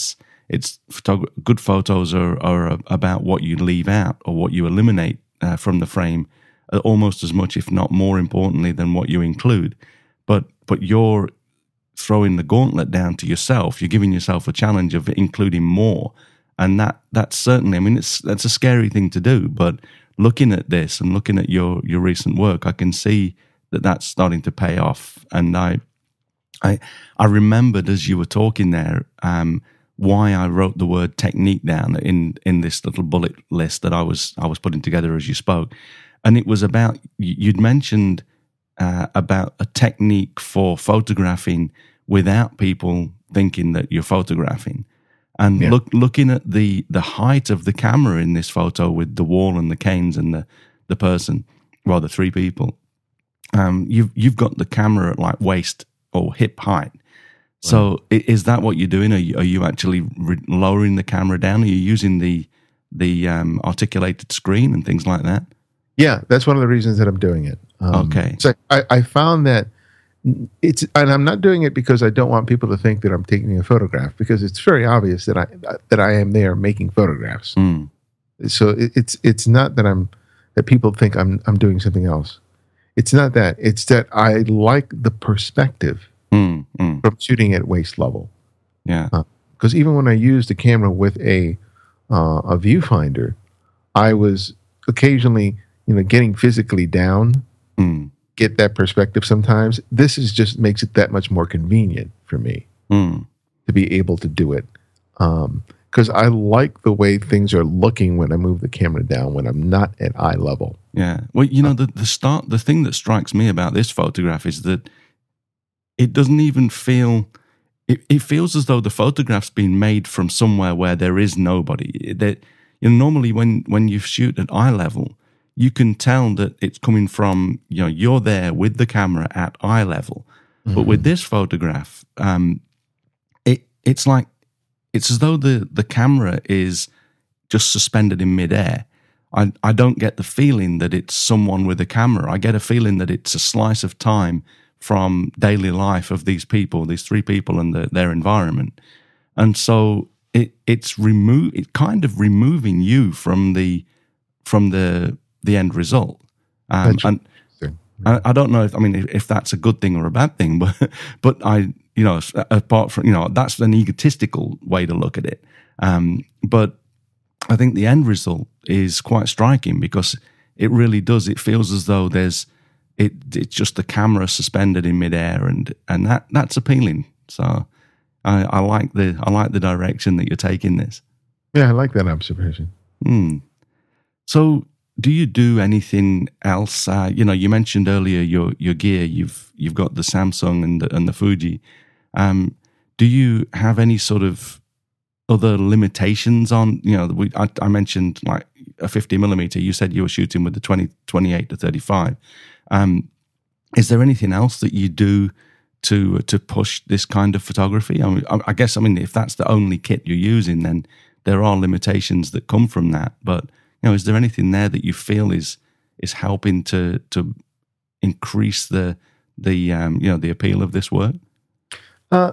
it's photog- good photos are, are about what you leave out or what you eliminate uh, from the frame, uh, almost as much, if not more importantly, than what you include. But but you're throwing the gauntlet down to yourself. You're giving yourself a challenge of including more, and that that's certainly. I mean, it's that's a scary thing to do. But looking at this and looking at your your recent work, I can see that that's starting to pay off. And I I I remembered as you were talking there um, why I wrote the word technique down in in this little bullet list that I was I was putting together as you spoke, and it was about you'd mentioned. Uh, about a technique for photographing without people thinking that you're photographing, and yeah. look looking at the the height of the camera in this photo with the wall and the canes and the the person, well, the three people. Um, you've you've got the camera at like waist or hip height. So right. is that what you're doing? Are you, are you actually re- lowering the camera down? Are you using the the um, articulated screen and things like that? Yeah, that's one of the reasons that I'm doing it. Um, okay. So I, I found that it's, and I'm not doing it because I don't want people to think that I'm taking a photograph, because it's very obvious that I that I am there making photographs. Mm. So it, it's it's not that I'm that people think I'm I'm doing something else. It's not that. It's that I like the perspective mm, mm. from shooting at waist level. Yeah. Because uh, even when I used the camera with a uh, a viewfinder, I was occasionally. You know, getting physically down, mm. get that perspective sometimes. This is just makes it that much more convenient for me mm. to be able to do it. Because um, I like the way things are looking when I move the camera down, when I'm not at eye level. Yeah. Well, you know, the, the start, the thing that strikes me about this photograph is that it doesn't even feel, it, it feels as though the photograph's been made from somewhere where there is nobody. That, you know, normally when, when you shoot at eye level, you can tell that it's coming from, you know, you're there with the camera at eye level. Mm-hmm. But with this photograph, um, it it's like, it's as though the, the camera is just suspended in midair. I, I don't get the feeling that it's someone with a camera. I get a feeling that it's a slice of time from daily life of these people, these three people and the, their environment. And so it it's remo- it kind of removing you from the from the the end result. Um, and I, I don't know if, I mean, if, if that's a good thing or a bad thing, but, but I, you know, apart from, you know, that's an egotistical way to look at it. Um, but I think the end result is quite striking because it really does. It feels as though there's, it, it's just the camera suspended in midair, and, and that, that's appealing. So I, I like the, I like the direction that you're taking this. Yeah. I like that observation. Hmm. So, do you do anything else? Uh, you know, you mentioned earlier your your gear. You've you've got the Samsung and the, and the Fuji. Um, do you have any sort of other limitations on? You know, we, I, I mentioned like a fifty millimeter. You said you were shooting with the twenty, twenty-eight to thirty-five. Um, is there anything else that you do to to push this kind of photography? I mean, I, I guess I mean if that's the only kit you're using, then there are limitations that come from that. But you know, is there anything there that you feel is is helping to to increase the the um, you know the appeal of this work? Uh,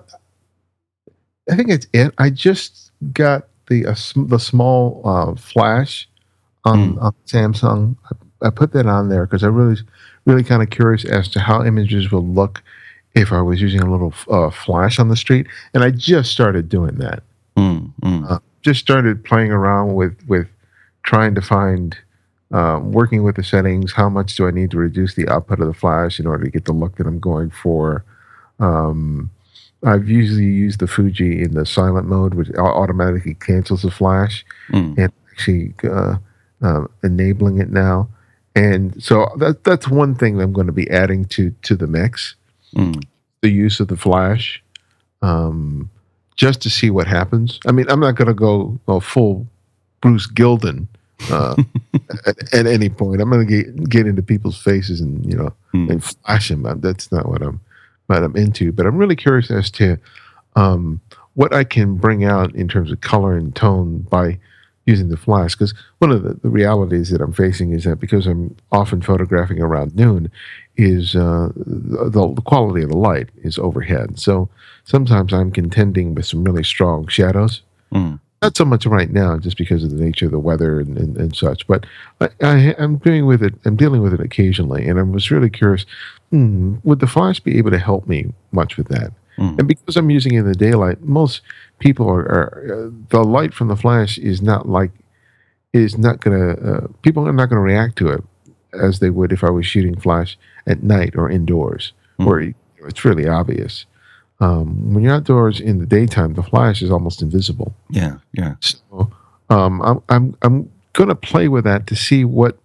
I think it's it. I just got the uh, the small uh, flash on, mm. on Samsung. I, I put that on there because I really really kind of curious as to how images will look if I was using a little uh, flash on the street, and I just started doing that. Mm, mm. Uh, just started playing around with with. trying to find, um, working with the settings, how much do I need to reduce the output of the flash in order to get the look that I'm going for. Um, I've usually used the Fuji in the silent mode, which automatically cancels the flash, mm. and actually uh, uh, enabling it now. And so that that's one thing that I'm going to be adding to to the mix, mm. the use of the flash, um, just to see what happens. I mean, I'm not going to go uh, full Bruce Gilden uh, at, at any point. I'm going to get get into people's faces and you know mm. and flash them. That's not what I'm what I'm into. But I'm really curious as to um, what I can bring out in terms of color and tone by using the flash. Because one of the, the realities that I'm facing is that because I'm often photographing around noon, is uh, the, the quality of the light is overhead. So sometimes I'm contending with some really strong shadows. Mm. Not so much right now, just because of the nature of the weather and, and, and such. But I, I, I'm doing with it. I'm dealing with it occasionally, and I was really curious. Hmm, would the flash be able to help me much with that? Mm. And because I'm using it in the daylight, most people are, are uh, the light from the flash is not like is not going to. Uh, people are not going to react to it as they would if I was shooting flash at night or indoors, Mm. where it's really obvious. Um, when you're outdoors in the daytime, the flash is almost invisible. Yeah, yeah. So um, I'm I'm I'm going to play with that to see what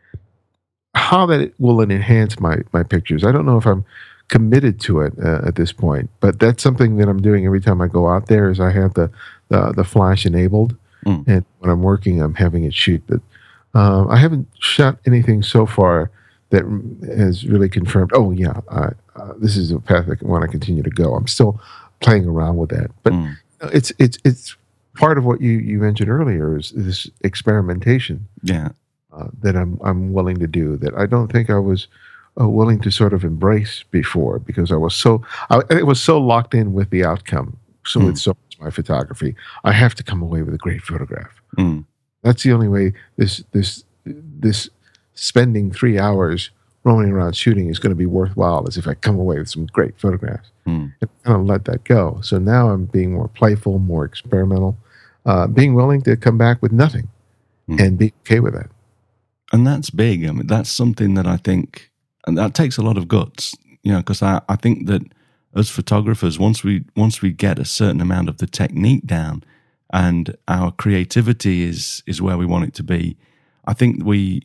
how that it will enhance my my pictures. I don't know if I'm committed to it uh, at this point, but that's something that I'm doing every time I go out there. Is I have the the, the flash enabled, Mm. and when I'm working, I'm having it shoot. But um, I haven't shot anything so far that has really confirmed. Oh yeah, I, uh, this is the path I want to continue to go. I'm still playing around with that, but Mm. it's it's it's part of what you, you mentioned earlier is this experimentation Yeah. uh, that I'm I'm willing to do that I don't think I was uh, willing to sort of embrace before because I was so I, it was so locked in with the outcome. So Mm. with so much my photography, I have to come away with a great photograph. Mm. That's the only way this this this spending three hours roaming around shooting is going to be worthwhile is if I come away with some great photographs. Mm. And kind of let that go. So now I'm being more playful, more experimental, uh, being willing to come back with nothing Mm. and be okay with that. And that's big. I mean, that's something that I think, and that takes a lot of guts, you know, because I, I think that as photographers, once we once we get a certain amount of the technique down and our creativity is is where we want it to be, I think we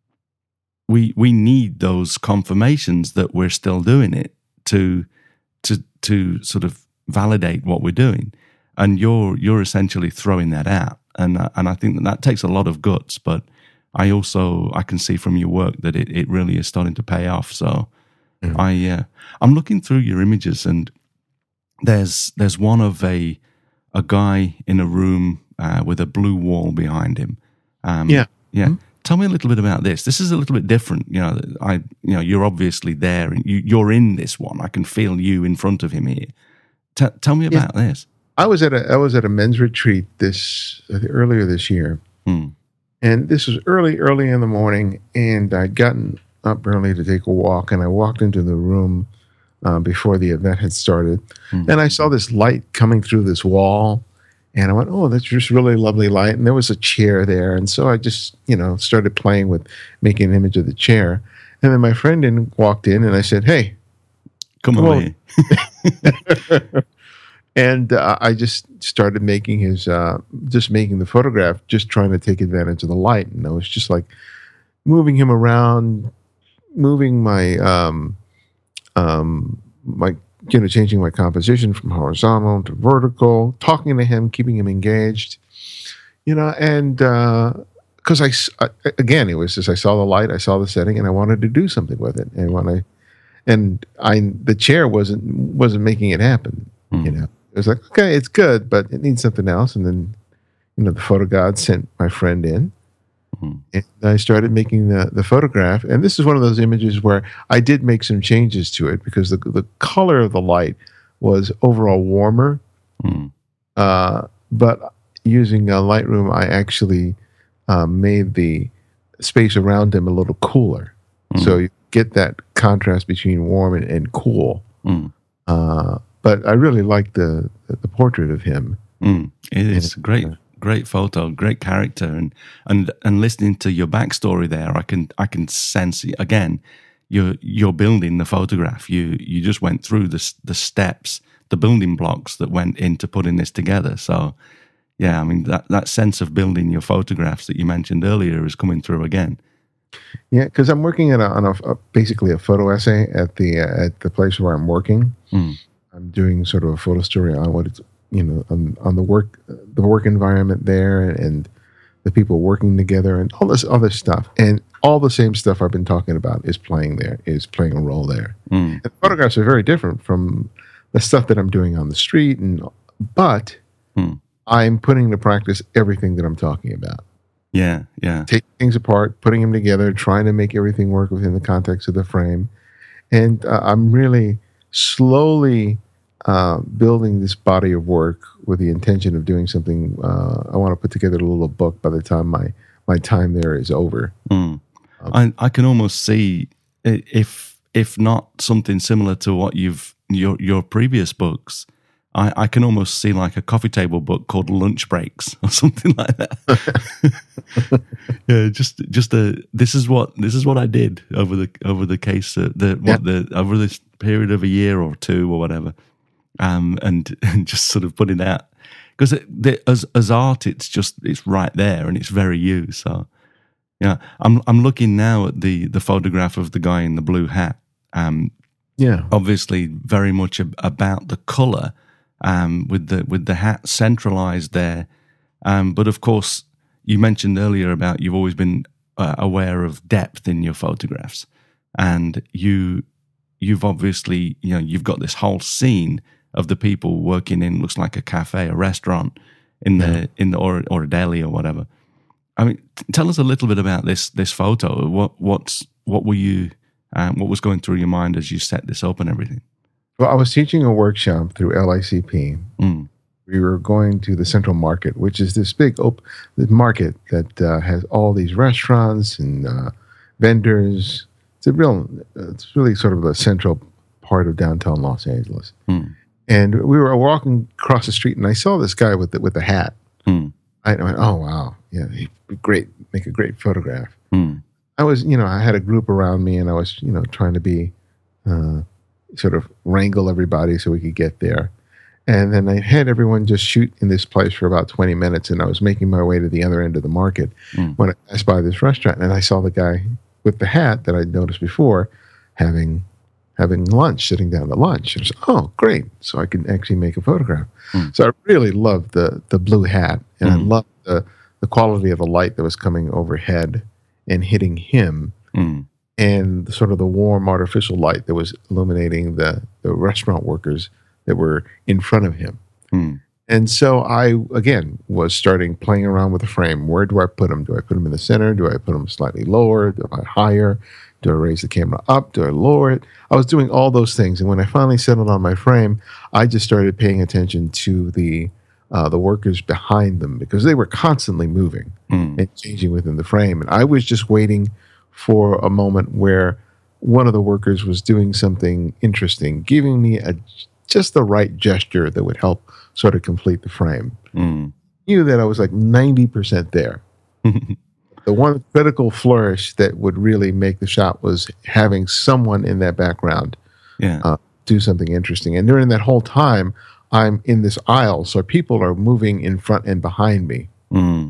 we we need those confirmations that we're still doing it to to to sort of validate what we're doing. And you're you're essentially throwing that out, and uh, and I think that that takes a lot of guts. But I also I can see from your work that it, it really is starting to pay off. So Yeah. I uh, I'm looking through your images, and there's there's one of a a guy in a room uh, with a blue wall behind him. Um, Yeah. yeah. Mhm. Tell me a little bit about this. This is a little bit different. You know, I you know you're obviously there, and you, you're in this one. I can feel you in front of him here. T- tell me about this. I was at a I was at a men's retreat this I think earlier this year, Hmm. and this was early early in the morning, and I'd gotten up early to take a walk, and I walked into the room uh, before the event had started, Hmm. and I saw this light coming through this wall, and I went, "Oh, that's just really lovely light." And there was a chair there, and so I just you know started playing with making an image of the chair, and then my friend in, walked in, and I said, "Hey." Come Well- over here. And uh, I just started making his, uh, just making the photograph, just trying to take advantage of the light. And I was just like moving him around, moving my, um, um, my, you know, changing my composition from horizontal to vertical, talking to him, keeping him engaged, you know, and because I, s- I- again, it was just I saw the light, I saw the setting, and I wanted to do something with it. And when I, and I, the chair wasn't wasn't making it happen, Hmm. you know. It was like, okay, it's good, but it needs something else. And then, you know, the photo god sent my friend in, Mhm. and I started making the, the photograph. And this is one of those images where I did make some changes to it because the the color of the light was overall warmer. Hmm. Uh, but using uh, Lightroom, I actually um, made the space around him a little cooler. Hmm. So you get that contrast between warm and, and cool. Hmm. Uh, but I really like the the portrait of him. Mm, it is a great, great photo, great character, and and and listening to your backstory there, I can I can sense it. Again, you're you're building the photograph. You you just went through the the steps, the building blocks that went into putting this together. So, yeah, I mean that that sense of building your photographs that you mentioned earlier is coming through again. Yeah, because I'm working on a, on a, a basically a photo essay at the uh, at the place where I'm working. Mm. I'm doing sort of a photo story on what it's you know on, on the work the work environment there and the people working together and all this other stuff, and all the same stuff I've been talking about is playing there is playing a role there. Mm. And photographs are very different from the stuff that I'm doing on the street, and but Mm. I'm putting to practice everything that I'm talking about. Yeah, yeah. Taking things apart, putting them together, trying to make everything work within the context of the frame. And uh, I'm really slowly uh, building this body of work with the intention of doing something. Uh, I want to put together a little book by the time my, my time there is over. Mm. Um, I, I can almost see, if if not something similar to what you've your your previous books, I, I can almost see like a coffee table book called Lunch Breaks or something like that. yeah, just just a this is what this is what I did over the over the case uh, the what yeah. the over this period of a year or two or whatever, um, and and just sort of putting out, because as as art, it's just it's right there and it's very you. So yeah, I'm I'm looking now at the the photograph of the guy in the blue hat. Um, yeah, obviously very much ab- about the color. Um, with the with the hat centralized there, um, but of course you mentioned earlier about you've always been uh, aware of depth in your photographs, and you you've obviously you know you've got this whole scene of the people working in, looks like a cafe, a restaurant in the yeah. in the or or a deli or whatever. I mean, tell us a little bit about this this photo. What what's what were you um, what was going through your mind as you set this up and everything? Well, I was teaching a workshop through L I C P. Mm. We were going to the Central Market, which is this big op- market that uh, has all these restaurants and uh, vendors. It's a real, it's really sort of the central part of downtown Los Angeles. Mm. And we were walking across the street, and I saw this guy with the, with the hat. Mm. I went, "Oh wow, yeah, he'd be great, make a great photograph." Mm. I was, you know, I had a group around me, and I was, you know, trying to be. Uh, sort of wrangle everybody so we could get there. And then I had everyone just shoot in this place for about twenty minutes, and I was making my way to the other end of the market mm. when I passed by this restaurant, and I saw the guy with the hat that I'd noticed before having having lunch, sitting down to lunch. And I was, oh, great. So I could actually make a photograph. Mm. So I really loved the the blue hat, and mm. I loved the, the quality of the light that was coming overhead and hitting him. Mm. And sort of the warm artificial light that was illuminating the, the restaurant workers that were in front of him. Mm. And so I, again, was starting playing around with the frame. Where do I put them? Do I put them in the center? Do I put them slightly lower? Do I higher? Do I raise the camera up? Do I lower it? I was doing all those things. And when I finally settled on my frame, I just started paying attention to the uh, the workers behind them, because they were constantly moving mm. and changing within the frame. And I was just waiting for a moment where one of the workers was doing something interesting, giving me a just the right gesture that would help sort of complete the frame. Mm. I knew that I was like ninety percent there. The one critical flourish that would really make the shot was having someone in that background yeah. uh, do something interesting. And during that whole time, I'm in this aisle, so people are moving in front and behind me. Mm.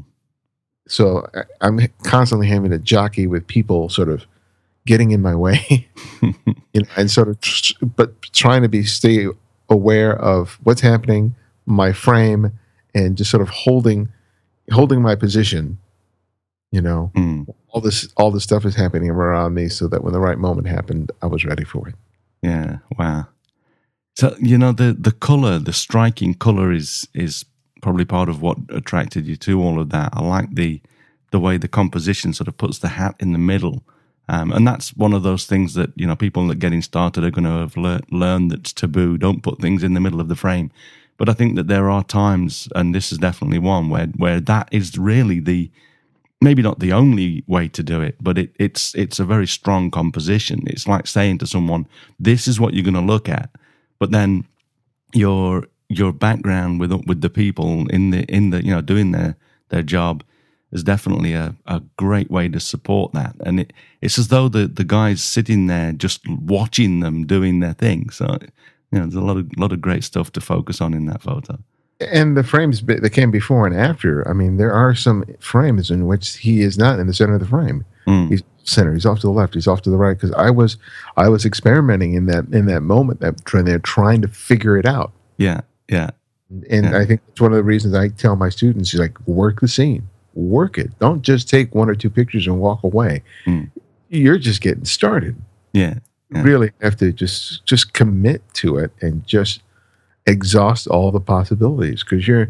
So I'm constantly having to jockey with people sort of getting in my way, you know, and sort of, but trying to be stay aware of what's happening, my frame, and just sort of holding, holding my position. You know, mm. all this, all this stuff is happening around me, so that when the right moment happened, I was ready for it. Yeah. Wow. So you know the the color, the striking color is is. probably part of what attracted you to all of that. I like the the way the composition sort of puts the hat in the middle, um, and that's one of those things that you know people that getting started are going to have lear- learned that's taboo. Don't put things in the middle of the frame. But I think that there are times, and this is definitely one where where that is really the maybe not the only way to do it, but it, it's it's a very strong composition. It's like saying to someone, "This is what you're going to look at," but then you're your background with with the people in the in the you know doing their their job is definitely a, a great way to support that, and it, it's as though the the guys sitting there just watching them doing their thing. So you know, there's a lot of lot of great stuff to focus on in that photo. And the frames that came before and after. I mean, there are some frames in which he is not in the center of the frame. Mm. He's center. He's off to the left. He's off to the right. Because I was I was experimenting in that in that moment. That they're trying to figure it out. Yeah. Yeah. And yeah. I think it's one of the reasons I tell my students, is like, work the scene, work it. Don't just take one or two pictures and walk away. Mm. You're just getting started. Yeah. You really have to just just commit to it and just exhaust all the possibilities, because you're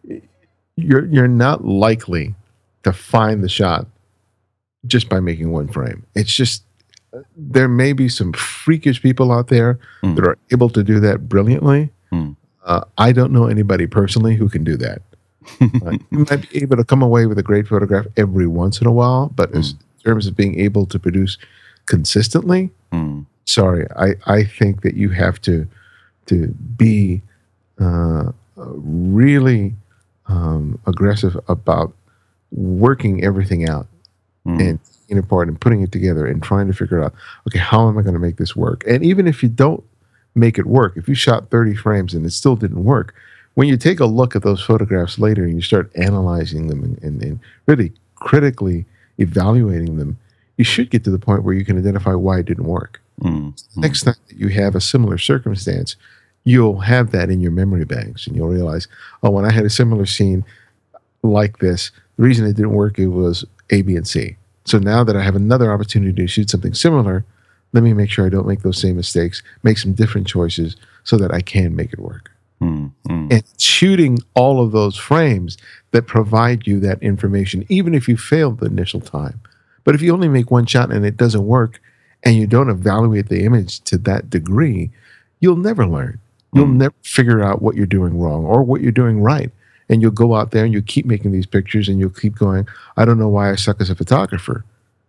you're you're not likely to find the shot just by making one frame. It's just, there may be some freakish people out there mm. that are able to do that brilliantly. Mm. Uh, I don't know anybody personally who can do that. Uh, you might be able to come away with a great photograph every once in a while, but Mm. as, in terms of being able to produce consistently, Mm. sorry, I, I think that you have to to be uh, really um, aggressive about working everything out Mm. and taking it apart and putting it together and trying to figure out, okay, how am I going to make this work? And even if you don't make it work, if you shot thirty frames and it still didn't work, when you take a look at those photographs later and you start analyzing them and, and, and really critically evaluating them, you should get to the point where you can identify why it didn't work. Mm. Next time that you have a similar circumstance, you'll have that in your memory banks and you'll realize, oh, when I had a similar scene like this, the reason it didn't work, it was A, B, and C. So now that I have another opportunity to shoot something similar, let me make sure I don't make those same mistakes, make some different choices so that I can make it work. Mm. Mm. And shooting all of those frames that provide you that information, even if you failed the initial time. But if you only make one shot and it doesn't work, and you don't evaluate the image to that degree, you'll never learn. You'll Mm. never figure out what you're doing wrong or what you're doing right. And you'll go out there and you keep making these pictures and you'll keep going, I don't know why I suck as a photographer.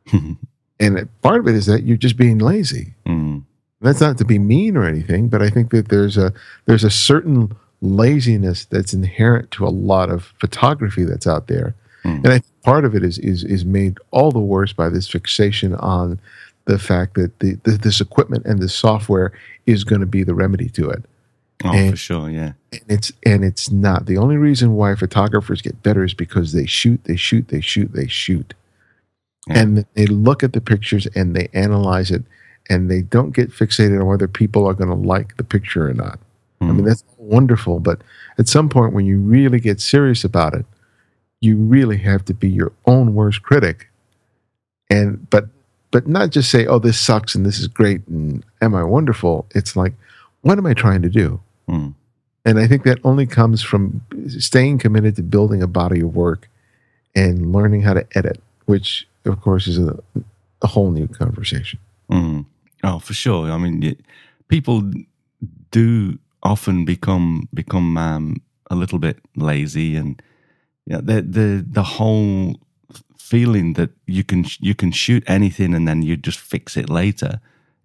And part of it is that you're just being lazy. Mm. That's not to be mean or anything, but I think that there's a there's a certain laziness that's inherent to a lot of photography that's out there. Mm. And I think part of it is is is made all the worse by this fixation on the fact that the, the this equipment and this software is going to be the remedy to it. Oh, and, for sure, yeah. and it's and it's not. The only reason why photographers get better is because they shoot, they shoot, they shoot, they shoot. Yeah. And they look at the pictures and they analyze it, and they don't get fixated on whether people are going to like the picture or not. Mm. I mean, that's wonderful, but at some point when you really get serious about it, you really have to be your own worst critic. And but but not just say, oh, this sucks and this is great and am I wonderful? It's like, what am I trying to do? Mm. And I think that only comes from staying committed to building a body of work and learning how to edit, which, of course, is a, a whole new conversation. Mm. Oh, for sure. I mean, it, people do often become become um, a little bit lazy, and yeah, the the the whole feeling that you can you can shoot anything and then you just fix it later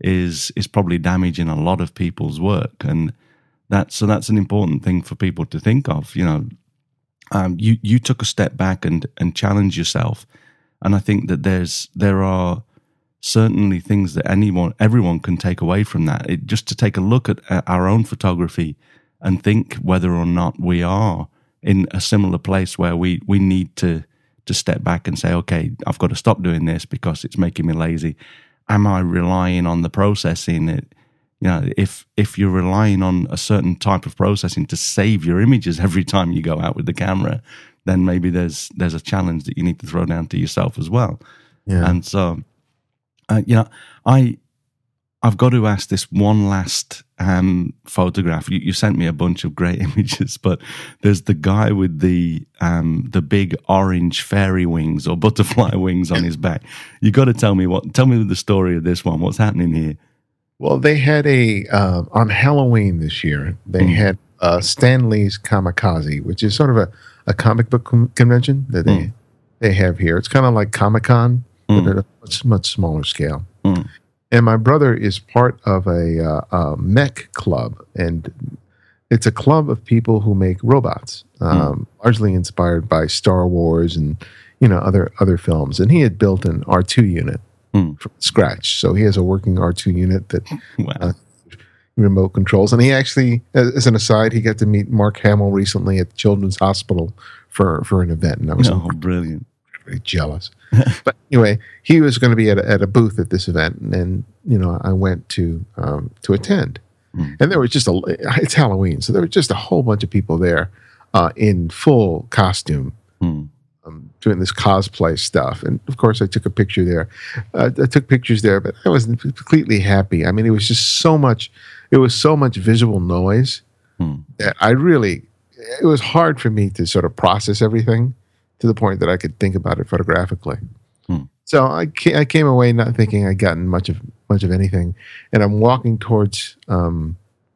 is is probably damaging a lot of people's work, and that's so that's an important thing for people to think of. You know, um, you you took a step back and and challenged yourself, and I think that there's there are certainly things that anyone everyone can take away from that. It, just to take a look at, at our own photography and think whether or not we are in a similar place where we we need to to step back and say, okay, I've got to stop doing this because it's making me lazy. Am I relying on the processing? It, you know, if if you're relying on a certain type of processing to save your images every time you go out with the camera, then maybe there's there's a challenge that you need to throw down to yourself as well. Yeah. And so, uh, you know, I I've got to ask this one last um, photograph. You, you sent me a bunch of great images, but there's the guy with the um, the big orange fairy wings or butterfly wings on his back. You got to tell me what. Tell me the story of this one. What's happening here? Well, they had a uh, on Halloween this year. They mm. had uh, Stan Lee's Kamikaze, which is sort of a, a comic book com- convention that they mm. they have here. It's kind of like Comic-Con, mm. but at a much much smaller scale. Mm. And my brother is part of a, uh, a mech club, and it's a club of people who make robots, um, mm. largely inspired by Star Wars and you know other other films. And he had built an R two unit mm. from scratch, so he has a working R two unit that wow. uh, remote controls. And he actually, as an aside, he got to meet Mark Hamill recently at Children's Hospital for for an event, and I was oh, brilliant. Very jealous. But anyway, he was going to be at a, at a booth at this event, and, and you know, I went to um, to attend, mm. and there was just a. It's Halloween, so there was just a whole bunch of people there uh, in full costume, mm. um, doing this cosplay stuff. And of course, I took a picture there. Uh, I took pictures there, but I wasn't completely happy. I mean, it was just so much. It was so much visual noise mm. that I really. It was hard for me to sort of process everything to the point that I could think about it photographically. Hmm. So I came, I came away not thinking I'd gotten much of much of anything, and I'm walking towards um,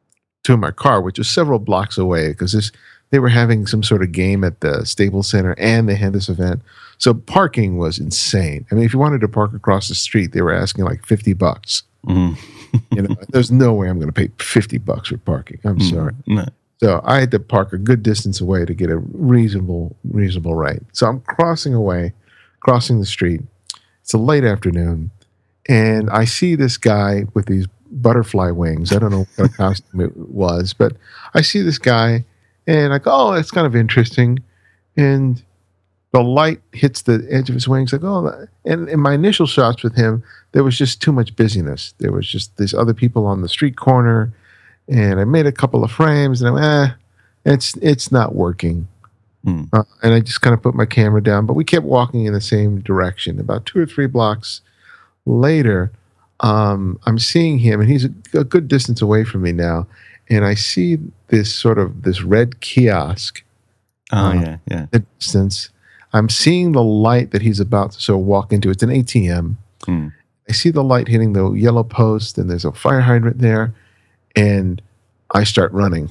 to my car, which was several blocks away because this they were having some sort of game at the Staples Center and they had this event. So parking was insane. I mean, if you wanted to park across the street, they were asking like fifty bucks. Mm. You know, there's no way I'm going to pay fifty bucks for parking. I'm Mm. sorry. No. So I had to park a good distance away to get a reasonable, reasonable rate. So I'm crossing away, crossing the street. It's a late afternoon, and I see this guy with these butterfly wings. I don't know what kind of costume it was, but I see this guy, and I go, "Oh, that's kind of interesting." And the light hits the edge of his wings. Like, oh, and in my initial shots with him, there was just too much busyness. There was just these other people on the street corner. And I made a couple of frames, and I went, eh, it's it's not working. Mm. Uh, and I just kind of put my camera down, but we kept walking in the same direction. About two or three blocks later, um, I'm seeing him, and he's a, a good distance away from me now. And I see this sort of this red kiosk. Oh, uh, yeah, yeah. at the distance. I'm seeing the light that he's about to sort of walk into. It's an A T M. Mm. I see the light hitting the yellow post, and there's a fire hydrant there. And I start running,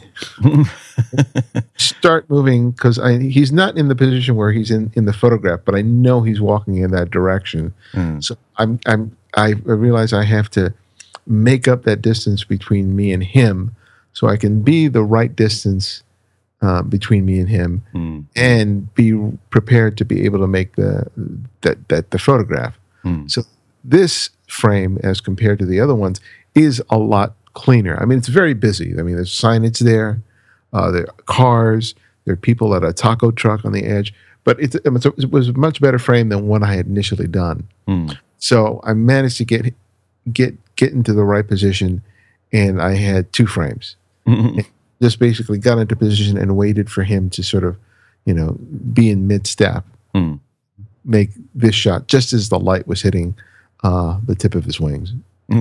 start moving because he's not in the position where he's in, in the photograph, but I know he's walking in that direction. Mm. So I'm I'm I realize I have to make up that distance between me and him, so I can be the right distance uh, between me and him, Mm. and be prepared to be able to make the that that the photograph. Mm. So this frame, as compared to the other ones, is a lot cleaner. I mean, it's very busy. I mean, there's signage there, uh, there are cars, there are people at a taco truck on the edge, but it's, it was a much better frame than what I had initially done. Mm. So I managed to get get get into the right position, and I had two frames. Mm. Just basically got into position and waited for him to sort of, you know, be in mid-step, Mm. make this shot just as the light was hitting uh, the tip of his wings.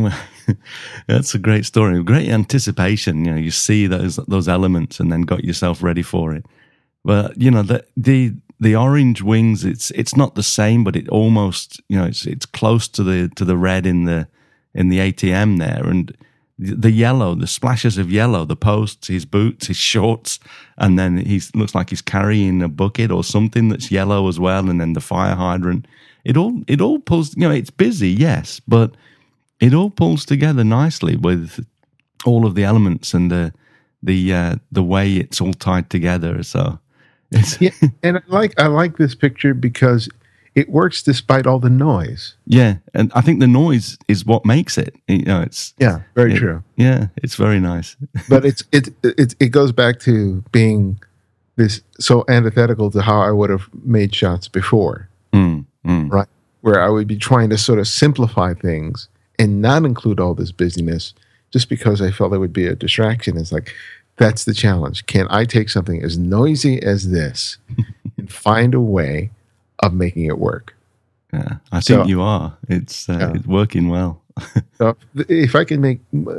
That's a great story. Great anticipation. You know, you see those those elements and then got yourself ready for it. But you know, the the the orange wings. It's it's not the same, but it almost, you know, it's it's close to the to the red in the in the A T M there, and the, the yellow, the splashes of yellow, the posts, his boots, his shorts, and then he looks like he's carrying a bucket or something that's yellow as well, and then the fire hydrant. It all it all pulls. You know, it's busy, yes, but it all pulls together nicely with all of the elements and the the uh, the way it's all tied together. So, it's Yeah, and I like I like this picture because it works despite all the noise. yeah, and I think the noise is what makes it. You know, it's Yeah, very it- true. Yeah, it's very nice. But it's it it it goes back to being this so antithetical to how I would have made shots before, Mm, mm, right? Where I would be trying to sort of simplify things and not include all this busyness just because I felt it would be a distraction. It's like, that's the challenge. Can I take something as noisy as this and find a way of making it work? yeah, I think So- you are. It's uh, Yeah. it's working well. So if I can make,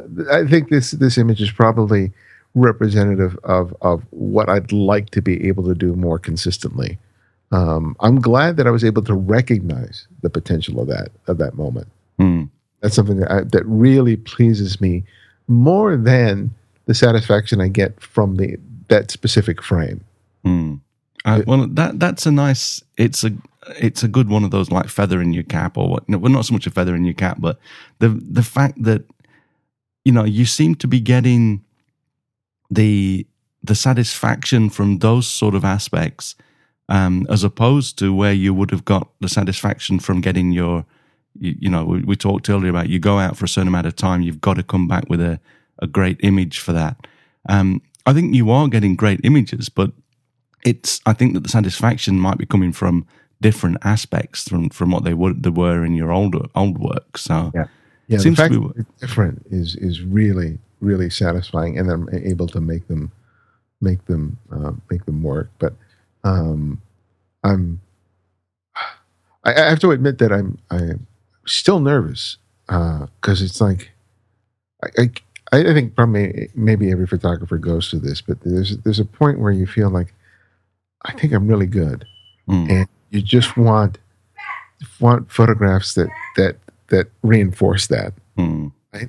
I think this this image is probably representative of of what I'd like to be able to do more consistently. Um, I'm glad that I was able to recognize the potential of that of that moment. Mm, That's something that I, that really pleases me more than the satisfaction I get from the that specific frame. mm. Uh, well, that that's a nice. It's a it's a good one of those like feather in your cap or what. No, well, not so much a feather in your cap, but the the fact that you know you seem to be getting the the satisfaction from those sort of aspects, um, as opposed to where you would have got the satisfaction from getting your. You, you know, we, we talked earlier about you go out for a certain amount of time, you've got to come back with a, a great image for that. Um, I think you are getting great images, but it's. I think that the satisfaction might be coming from different aspects from, from what they were they were in your old old work. So Yeah. Yeah, Seems the to fact be- that it's different is is really really satisfying, and I'm able to make them make them uh, make them work. But um, I'm I, I have to admit that I'm I'm still nervous because it's like I, I I think probably maybe every photographer goes through this, but there's there's a point where you feel like I think I'm really good, mm, and you just want want photographs that that that reinforce that. mm,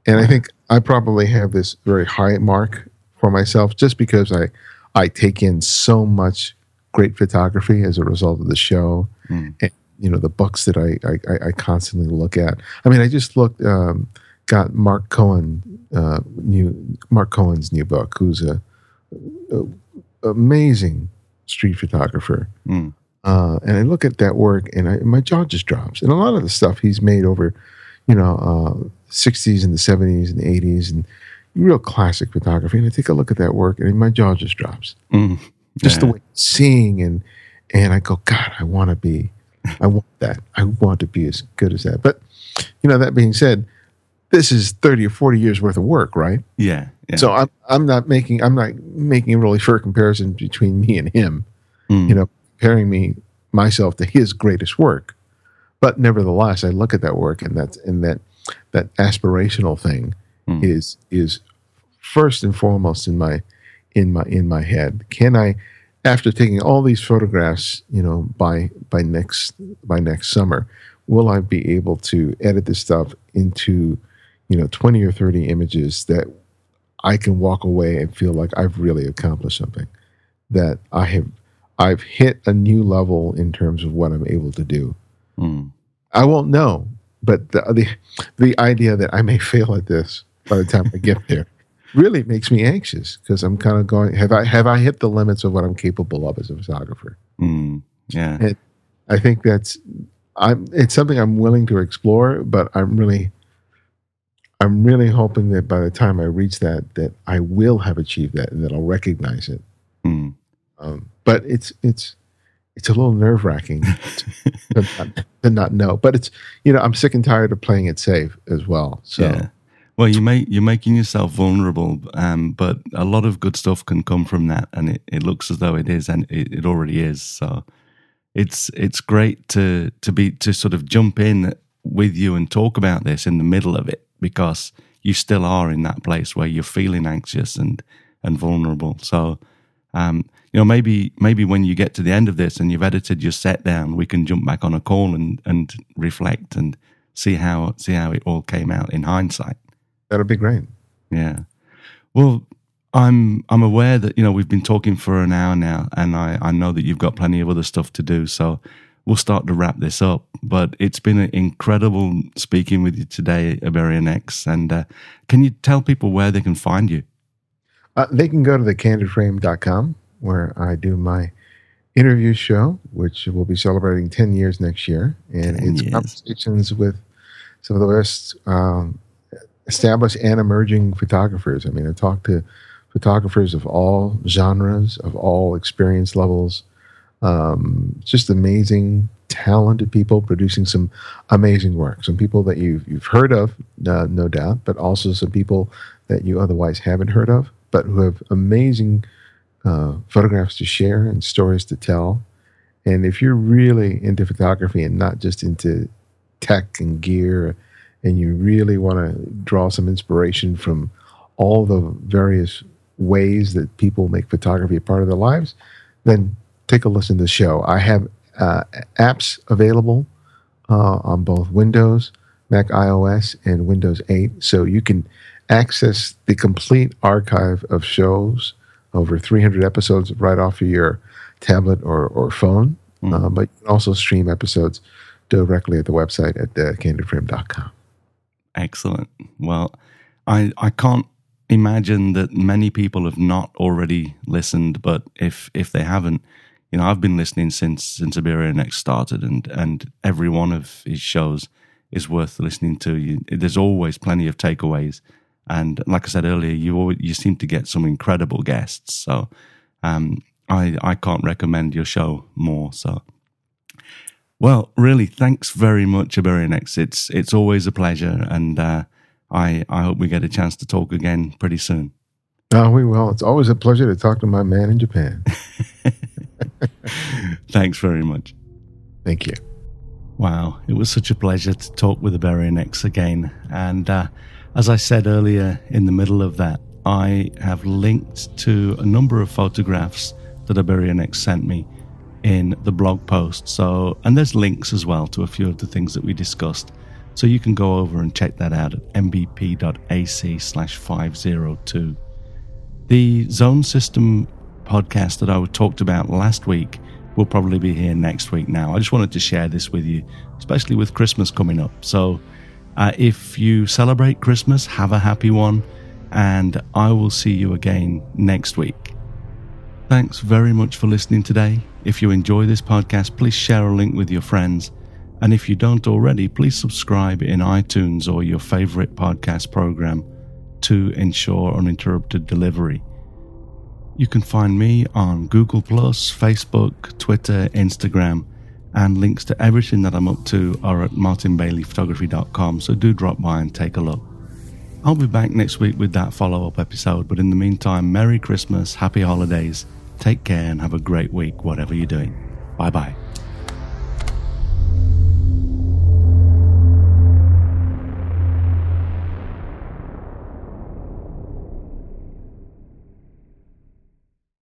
And I think I probably have this very high mark for myself just because I, I take in so much great photography as a result of the show. Mm. And, you know, the books that I, I, I constantly look at. I mean, I just looked, um, got Mark Cohen, uh, new Mark Cohen's new book, who's a, a amazing street photographer. Mm. Uh, and I look at that work and I, my jaw just drops. And a lot of the stuff he's made over, you know, uh, sixties and the seventies and the eighties and real classic photography. And I take a look at that work and my jaw just drops. Mm. Just yeah. the way it's seeing and, and I go, God, I want to be, I want that. I want to be as good as that. But, you know, that being said, this is thirty or forty years worth of work, right? Yeah. yeah. So I'm, I'm not making, I'm not making a really fair comparison between me and him, mm. you know, comparing me, myself to his greatest work. But nevertheless, I look at that work and that's, and that, that aspirational thing mm. is, is first and foremost in my, in my, in my head. Can I, after taking all these photographs, you know, by, by next, by next summer, will I be able to edit this stuff into, you know, twenty or thirty images that I can walk away and feel like I've really accomplished something, that I have, I've hit a new level in terms of what I'm able to do. Mm. I won't know, but the, the the idea that I may fail at this by the time I get there really makes me anxious because I'm kind of going, have I have I hit the limits of what I'm capable of as a photographer? Mm. Yeah, and I think that's I'm. It's something I'm willing to explore, but I'm really. I'm really hoping that by the time I reach that, that I will have achieved that and that I'll recognize it. Mm. Um, but it's it's it's a little nerve wracking to, not, to not know. But it's you know I'm sick and tired of playing it safe as well. So yeah. Well, you make you're making yourself vulnerable, um, but a lot of good stuff can come from that, and it, it looks as though it is, and it, it already is. So it's it's great to to be to sort of jump in with you and talk about this in the middle of it. Because you still are in that place where you're feeling anxious and, and vulnerable. So, um, you know, maybe maybe when you get to the end of this and you've edited your set down, we can jump back on a call and, and reflect and see how see how it all came out in hindsight. That'll be great. Yeah. Well, I'm I'm aware that, you know, we've been talking for an hour now, and I, I know that you've got plenty of other stuff to do. So we'll start to wrap this up, but it's been incredible speaking with you today, Ibarionex. And uh, can you tell people where they can find you? Uh, they can go to the candid frame dot com, where I do my interview show, which will be celebrating ten years next year. And it's years. Conversations with some of the best um, established and emerging photographers. I mean, I talk to photographers of all genres, of all experience levels. Um, just amazing, talented people producing some amazing work. Some people that you've you've heard of, uh, no doubt, but also some people that you otherwise haven't heard of, but who have amazing uh, photographs to share and stories to tell. And if you're really into photography and not just into tech and gear, and you really want to draw some inspiration from all the various ways that people make photography a part of their lives, then take a listen to the show. I have uh, apps available uh, on both Windows, Mac iOS, and Windows eight. So you can access the complete archive of shows, over three hundred episodes right off of your tablet or, or phone. Mm. Uh, but you can also stream episodes directly at the website at uh, candid frame dot com. Excellent. Well, I I can't imagine that many people have not already listened, but if if they haven't, you know, I've been listening since since Ibarionex started, and and every one of his shows is worth listening to. You, there's always plenty of takeaways, and like I said earlier, you always, you seem to get some incredible guests. So um, I I can't recommend your show more. So. Well, really, thanks very much, Ibarionex. It's it's always a pleasure, and uh, I I hope we get a chance to talk again pretty soon. Oh, we will. It's always a pleasure to talk to my man in Japan. Thanks very much. Thank you. Wow, it was such a pleasure to talk with Ibarionex again. And uh, as I said earlier, in the middle of that, I have linked to a number of photographs that Ibarionex sent me in the blog post. So, and there's links as well to a few of the things that we discussed. So you can go over and check that out at mbp.ac slash 502. The Zone System podcast that I talked about last week will probably be here next week now. I just wanted to share this with you, especially with Christmas coming up. So uh, if you celebrate Christmas, have a happy one, and I will see you again next week. Thanks very much for listening today. If you enjoy this podcast, please share a link with your friends. And if you don't already, please subscribe in iTunes or your favorite podcast program to ensure uninterrupted delivery. You can find me on Google plus, Facebook, Twitter, Instagram, and links to everything that I'm up to are at martin bailey photography dot com, so do drop by and take a look. I'll be back next week with that follow-up episode, but in the meantime, Merry Christmas, Happy Holidays, take care and have a great week, whatever you're doing. Bye-bye.